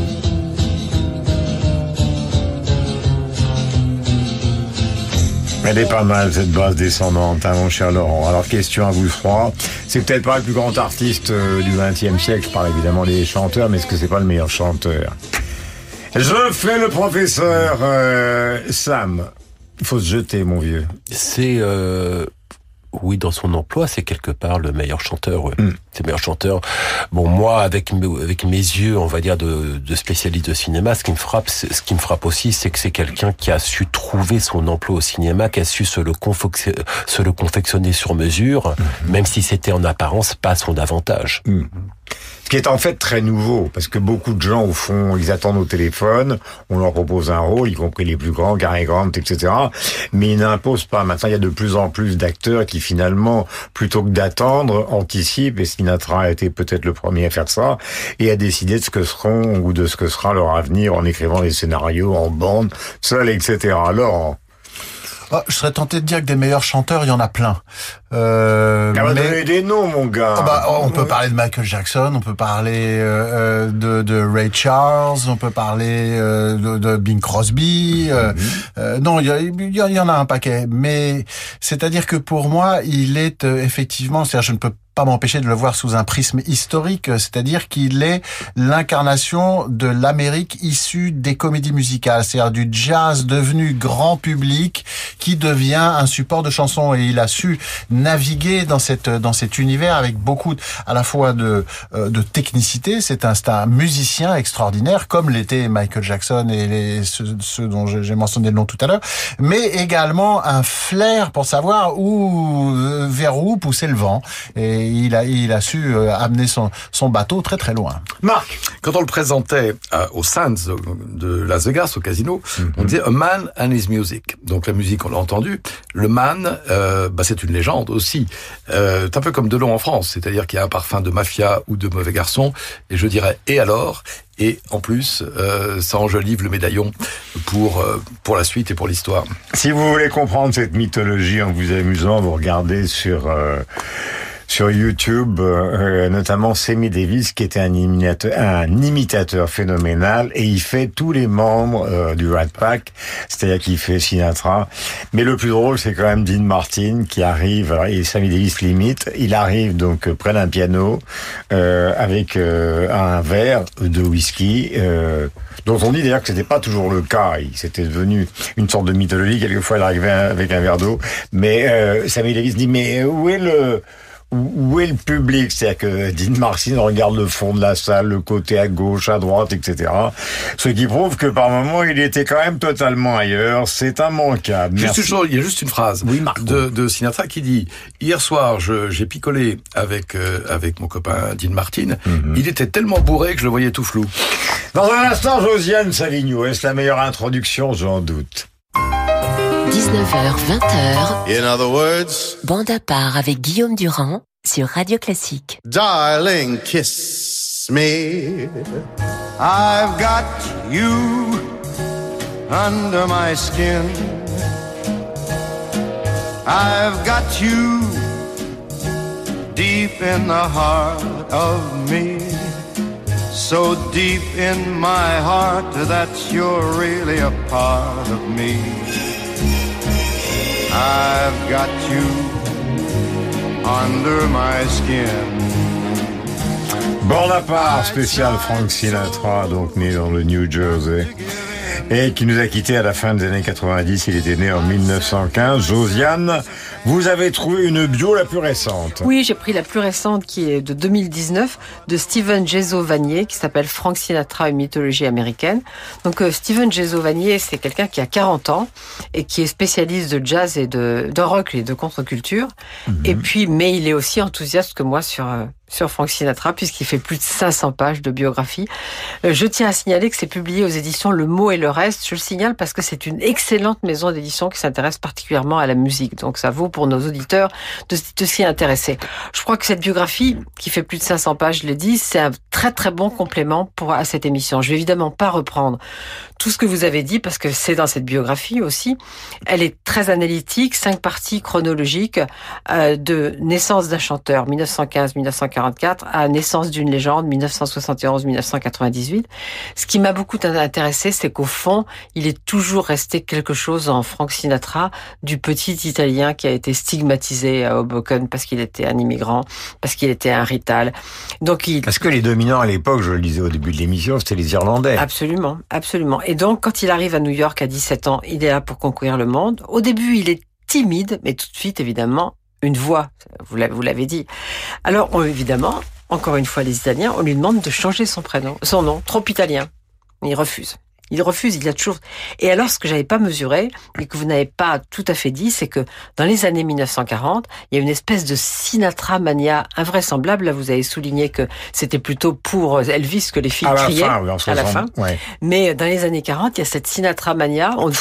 Elle est pas mal cette basse descendante, hein, mon cher Laurent. Alors question à vous trois, c'est peut-être pas le plus grand artiste du XXe siècle, je parle évidemment des chanteurs, mais est-ce que c'est pas le meilleur chanteur? Je fais le professeur Sam. Il faut se jeter, mon vieux. C'est oui, dans son emploi, c'est quelque part le meilleur chanteur. Ouais. C'est le meilleur chanteur. Bon, moi, avec mes yeux, on va dire de spécialiste de cinéma, ce qui me frappe aussi, c'est que c'est quelqu'un qui a su trouver son emploi au cinéma, qui a su se le confectionner sur mesure, même si c'était en apparence pas son avantage. Ce qui est en fait très nouveau, parce que beaucoup de gens, au fond, ils attendent au téléphone, on leur propose un rôle, y compris les plus grands, Cary Grant, etc. Mais ils n'imposent pas. Maintenant, il y a de plus en plus d'acteurs qui, finalement, plutôt que d'attendre, anticipent, et Sinatra a été peut-être le premier à faire ça, et a décidé de ce que seront, ou de ce que sera leur avenir en écrivant des scénarios, en bande, seul, etc. Alors, je serais tenté de dire que des meilleurs chanteurs, il y en a plein. Mais des noms, mon gars. On peut parler de Michael Jackson, on peut parler de Ray Charles, on peut parler de Bing Crosby. Non, il y en a un paquet. Mais c'est-à-dire que pour moi, il est effectivement, c'est-à-dire je ne peux pas m'empêcher de le voir sous un prisme historique, c'est-à-dire qu'il est l'incarnation de l'Amérique issue des comédies musicales, c'est-à-dire du jazz devenu grand public qui devient un support de chansons, et il a su naviguer dans cet univers avec beaucoup à la fois de technicité. C'est un musicien extraordinaire, comme l'était Michael Jackson et ceux dont j'ai mentionné le nom tout à l'heure, mais également un flair pour savoir vers où poussait le vent, et il a su amener son bateau très très loin. Marc, quand on le présentait au Sands de Las Vegas, au casino, on disait A Man and His Music. Donc la musique, on l'a entendu. Le man, c'est une légende aussi. C'est un peu comme Delon en France, c'est-à-dire qu'il y a un parfum de mafia ou de mauvais garçon, et je dirais et alors. Et en plus, ça enjolive le médaillon pour la suite et pour l'histoire. Si vous voulez comprendre cette mythologie en vous amusant, vous regardez sur YouTube, notamment Sammy Davis, qui était un imitateur phénoménal, et il fait tous les membres du Rat Pack, c'est-à-dire qu'il fait Sinatra. Mais le plus drôle, c'est quand même Dean Martin qui arrive, et Sammy Davis l'imite. Il arrive donc près d'un piano avec un verre de whisky, dont on dit d'ailleurs que c'était pas toujours le cas. C'était devenu une sorte de mythologie. Quelquefois, il arrivait avec un verre d'eau. Mais Sammy Davis dit, mais où est le public? C'est-à-dire que Dean Martin regarde le fond de la salle, le côté à gauche, à droite, etc. Ce qui prouve que par moments, il était quand même totalement ailleurs. C'est immanquable. Il y a juste une phrase de Sinatra qui dit « Hier soir, j'ai picolé avec mon copain Dean Martin. Il était tellement bourré que je le voyais tout flou. » Dans un instant, Josiane Savigno. Est-ce la meilleure introduction? J'en doute. 19h, 20h. In other words, Bande à part avec Guillaume Durand sur Radio Classique. Darling, kiss me. I've got you under my skin. I've got you deep in the heart of me. So deep in my heart that you're really a part of me. I've got you under my skin. Bonaparte, spécial Frank Sinatra, donc né dans le New Jersey. et qui nous a quittés à la fin des années 90. Il était né en 1915. Josiane, vous avez trouvé une bio la plus récente. Oui, j'ai pris la plus récente qui est de 2019 de Steven Jezzo-Vanier qui s'appelle Frank Sinatra, une mythologie américaine. Donc Steven Jezzo-Vanier, c'est quelqu'un qui a 40 ans et qui est spécialiste de jazz et de rock et de contre-culture. Et puis, mais il est aussi enthousiaste que moi sur Frank Sinatra, puisqu'il fait plus de 500 pages de biographie. Je tiens à signaler que c'est publié aux éditions Le Mot et le Reste. Je le signale parce que c'est une excellente maison d'édition qui s'intéresse particulièrement à la musique. Donc ça vaut pour nos auditeurs de s'y intéresser. Je crois que cette biographie, qui fait plus de 500 pages, je l'ai dit, c'est un très très bon complément à cette émission. Je vais évidemment pas reprendre tout ce que vous avez dit, parce que c'est dans cette biographie aussi. Elle est très analytique, 5 parties chronologiques, de naissance d'un chanteur, 1915-1944, à naissance d'une légende, 1971-1998. Ce qui m'a beaucoup intéressé, c'est qu'au fond, il est toujours resté quelque chose en Frank Sinatra, du petit Italien qui a été stigmatisé à Hoboken parce qu'il était un immigrant, parce qu'il était un rital. Donc parce que les dominants à l'époque, je le disais au début de l'émission, c'était les Irlandais. Absolument, absolument. Et donc, quand il arrive à New York à 17 ans, il est là pour conquérir le monde. Au début, il est timide, mais tout de suite, évidemment, une voix. Vous l'avez dit. Alors, évidemment, encore une fois, les Italiens, on lui demande de changer son nom, trop italien. Il refuse. Il refuse, il y a toujours... Et alors, ce que j'avais pas mesuré, et que vous n'avez pas tout à fait dit, c'est que dans les années 1940, il y a une espèce de Sinatra-mania invraisemblable. Là, vous avez souligné que c'était plutôt pour Elvis que les filles criaient à la fin. Ouais. Mais dans les années 40, il y a cette Sinatra-mania. On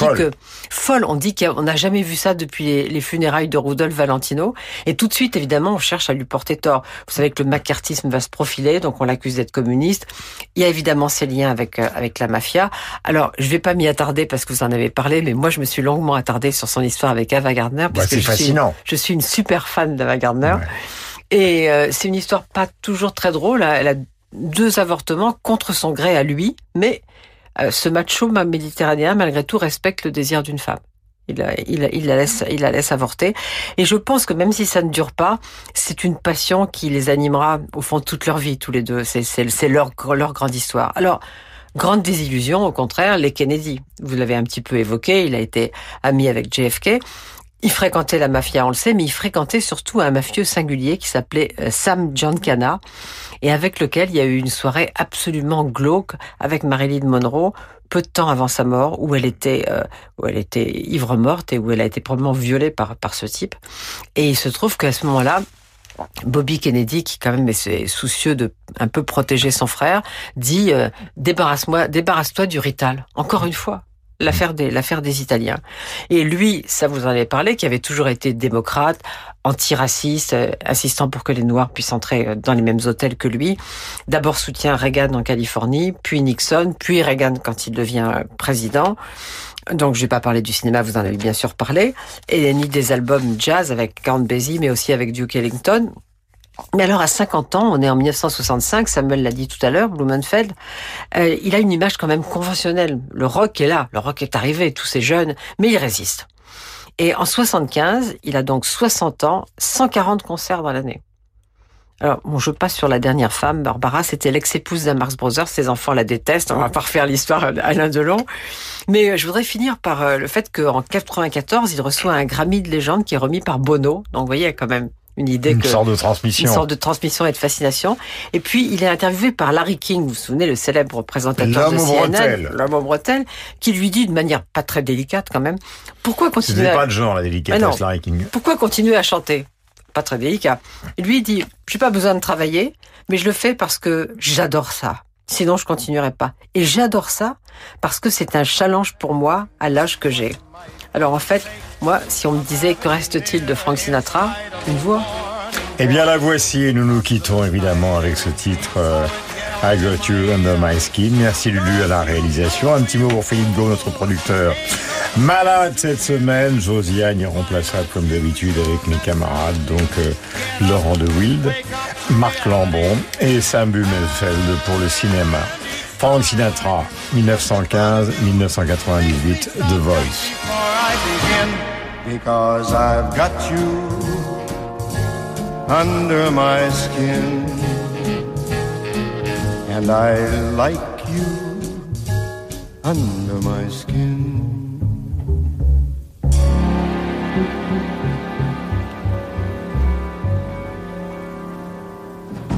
dit qu'on n'a jamais vu ça depuis les funérailles de Rudolph Valentino. Et tout de suite, évidemment, on cherche à lui porter tort. Vous savez que le macartisme va se profiler, donc on l'accuse d'être communiste. Il y a évidemment ces liens avec la mafia. Alors, je vais pas m'y attarder parce que vous en avez parlé, mais moi, je me suis longuement attardée sur son histoire avec Ava Gardner. Parce que je suis une super fan d'Ava Gardner. Ouais. Et c'est une histoire pas toujours très drôle. Elle a 2 avortements contre son gré à lui, mais ce macho méditerranéen, malgré tout, respecte le désir d'une femme. Il la laisse avorter. Et je pense que même si ça ne dure pas, c'est une passion qui les animera au fond toute leur vie, tous les deux. C'est leur grande histoire. Alors, grande désillusion, au contraire, les Kennedy. Vous l'avez un petit peu évoqué, il a été ami avec JFK. Il fréquentait la mafia, on le sait, mais il fréquentait surtout un mafieux singulier qui s'appelait Sam Giancana, et avec lequel il y a eu une soirée absolument glauque avec Marilyn Monroe, peu de temps avant sa mort, où elle était ivre-morte et où elle a été probablement violée par ce type. Et il se trouve qu'à ce moment-là, Bobby Kennedy, qui quand même est soucieux de un peu protéger son frère, dit débarrasse-toi du rital. Encore une fois, l'affaire des Italiens. Et lui, ça vous en avez parlé, qui avait toujours été démocrate, antiraciste, insistant pour que les Noirs puissent entrer dans les mêmes hôtels que lui. D'abord soutient Reagan en Californie, puis Nixon, puis Reagan quand il devient président. Donc, je vais pas parler du cinéma, vous en avez bien sûr parlé, et ni des albums jazz avec Count Basie, mais aussi avec Duke Ellington. Mais alors, à 50 ans, on est en 1965, Samuel l'a dit tout à l'heure, Blumenfeld, il a une image quand même conventionnelle. Le rock est là, le rock est arrivé, tous ces jeunes, mais il résiste. Et en 75, il a donc 60 ans, 140 concerts dans l'année. Alors, bon, je passe sur la dernière femme, Barbara, c'était l'ex-épouse d'un Marx Brothers, ses enfants la détestent, on va pas refaire l'histoire à Alain Delon. Mais je voudrais finir par le fait qu'en 94, il reçoit un Grammy de légende qui est remis par Bono. Donc, vous voyez, il y a quand même une idée une sorte de transmission et de fascination. Et puis, il est interviewé par Larry King, vous vous souvenez, le célèbre présentateur de CNN, l'homme aux bretelles, qui lui dit de manière pas très délicate quand même, pourquoi continuer C'était pas de genre, la délicatesse, Larry King. Pourquoi continuer à chanter? Pas très délicat. Et lui, il dit, j'ai pas besoin de travailler, mais je le fais parce que j'adore ça. Sinon, je continuerai pas. Et j'adore ça parce que c'est un challenge pour moi à l'âge que j'ai. Alors, en fait, moi, si on me disait que reste-t-il de Frank Sinatra, une voix. Eh bien, la voici et nous nous quittons évidemment avec ce titre I Got You Under My Skin. Merci Lulu à la réalisation. Un petit mot pour Philippe Gau, notre producteur. Malade cette semaine, Josiane est remplaçable comme d'habitude avec mes camarades, donc Laurent de Wild, Marc Lambron et Sam Blumenfeld pour le cinéma. Frank Sinatra, 1915-1998, The Voice. Because I've got you under my skin and I like you under my skin.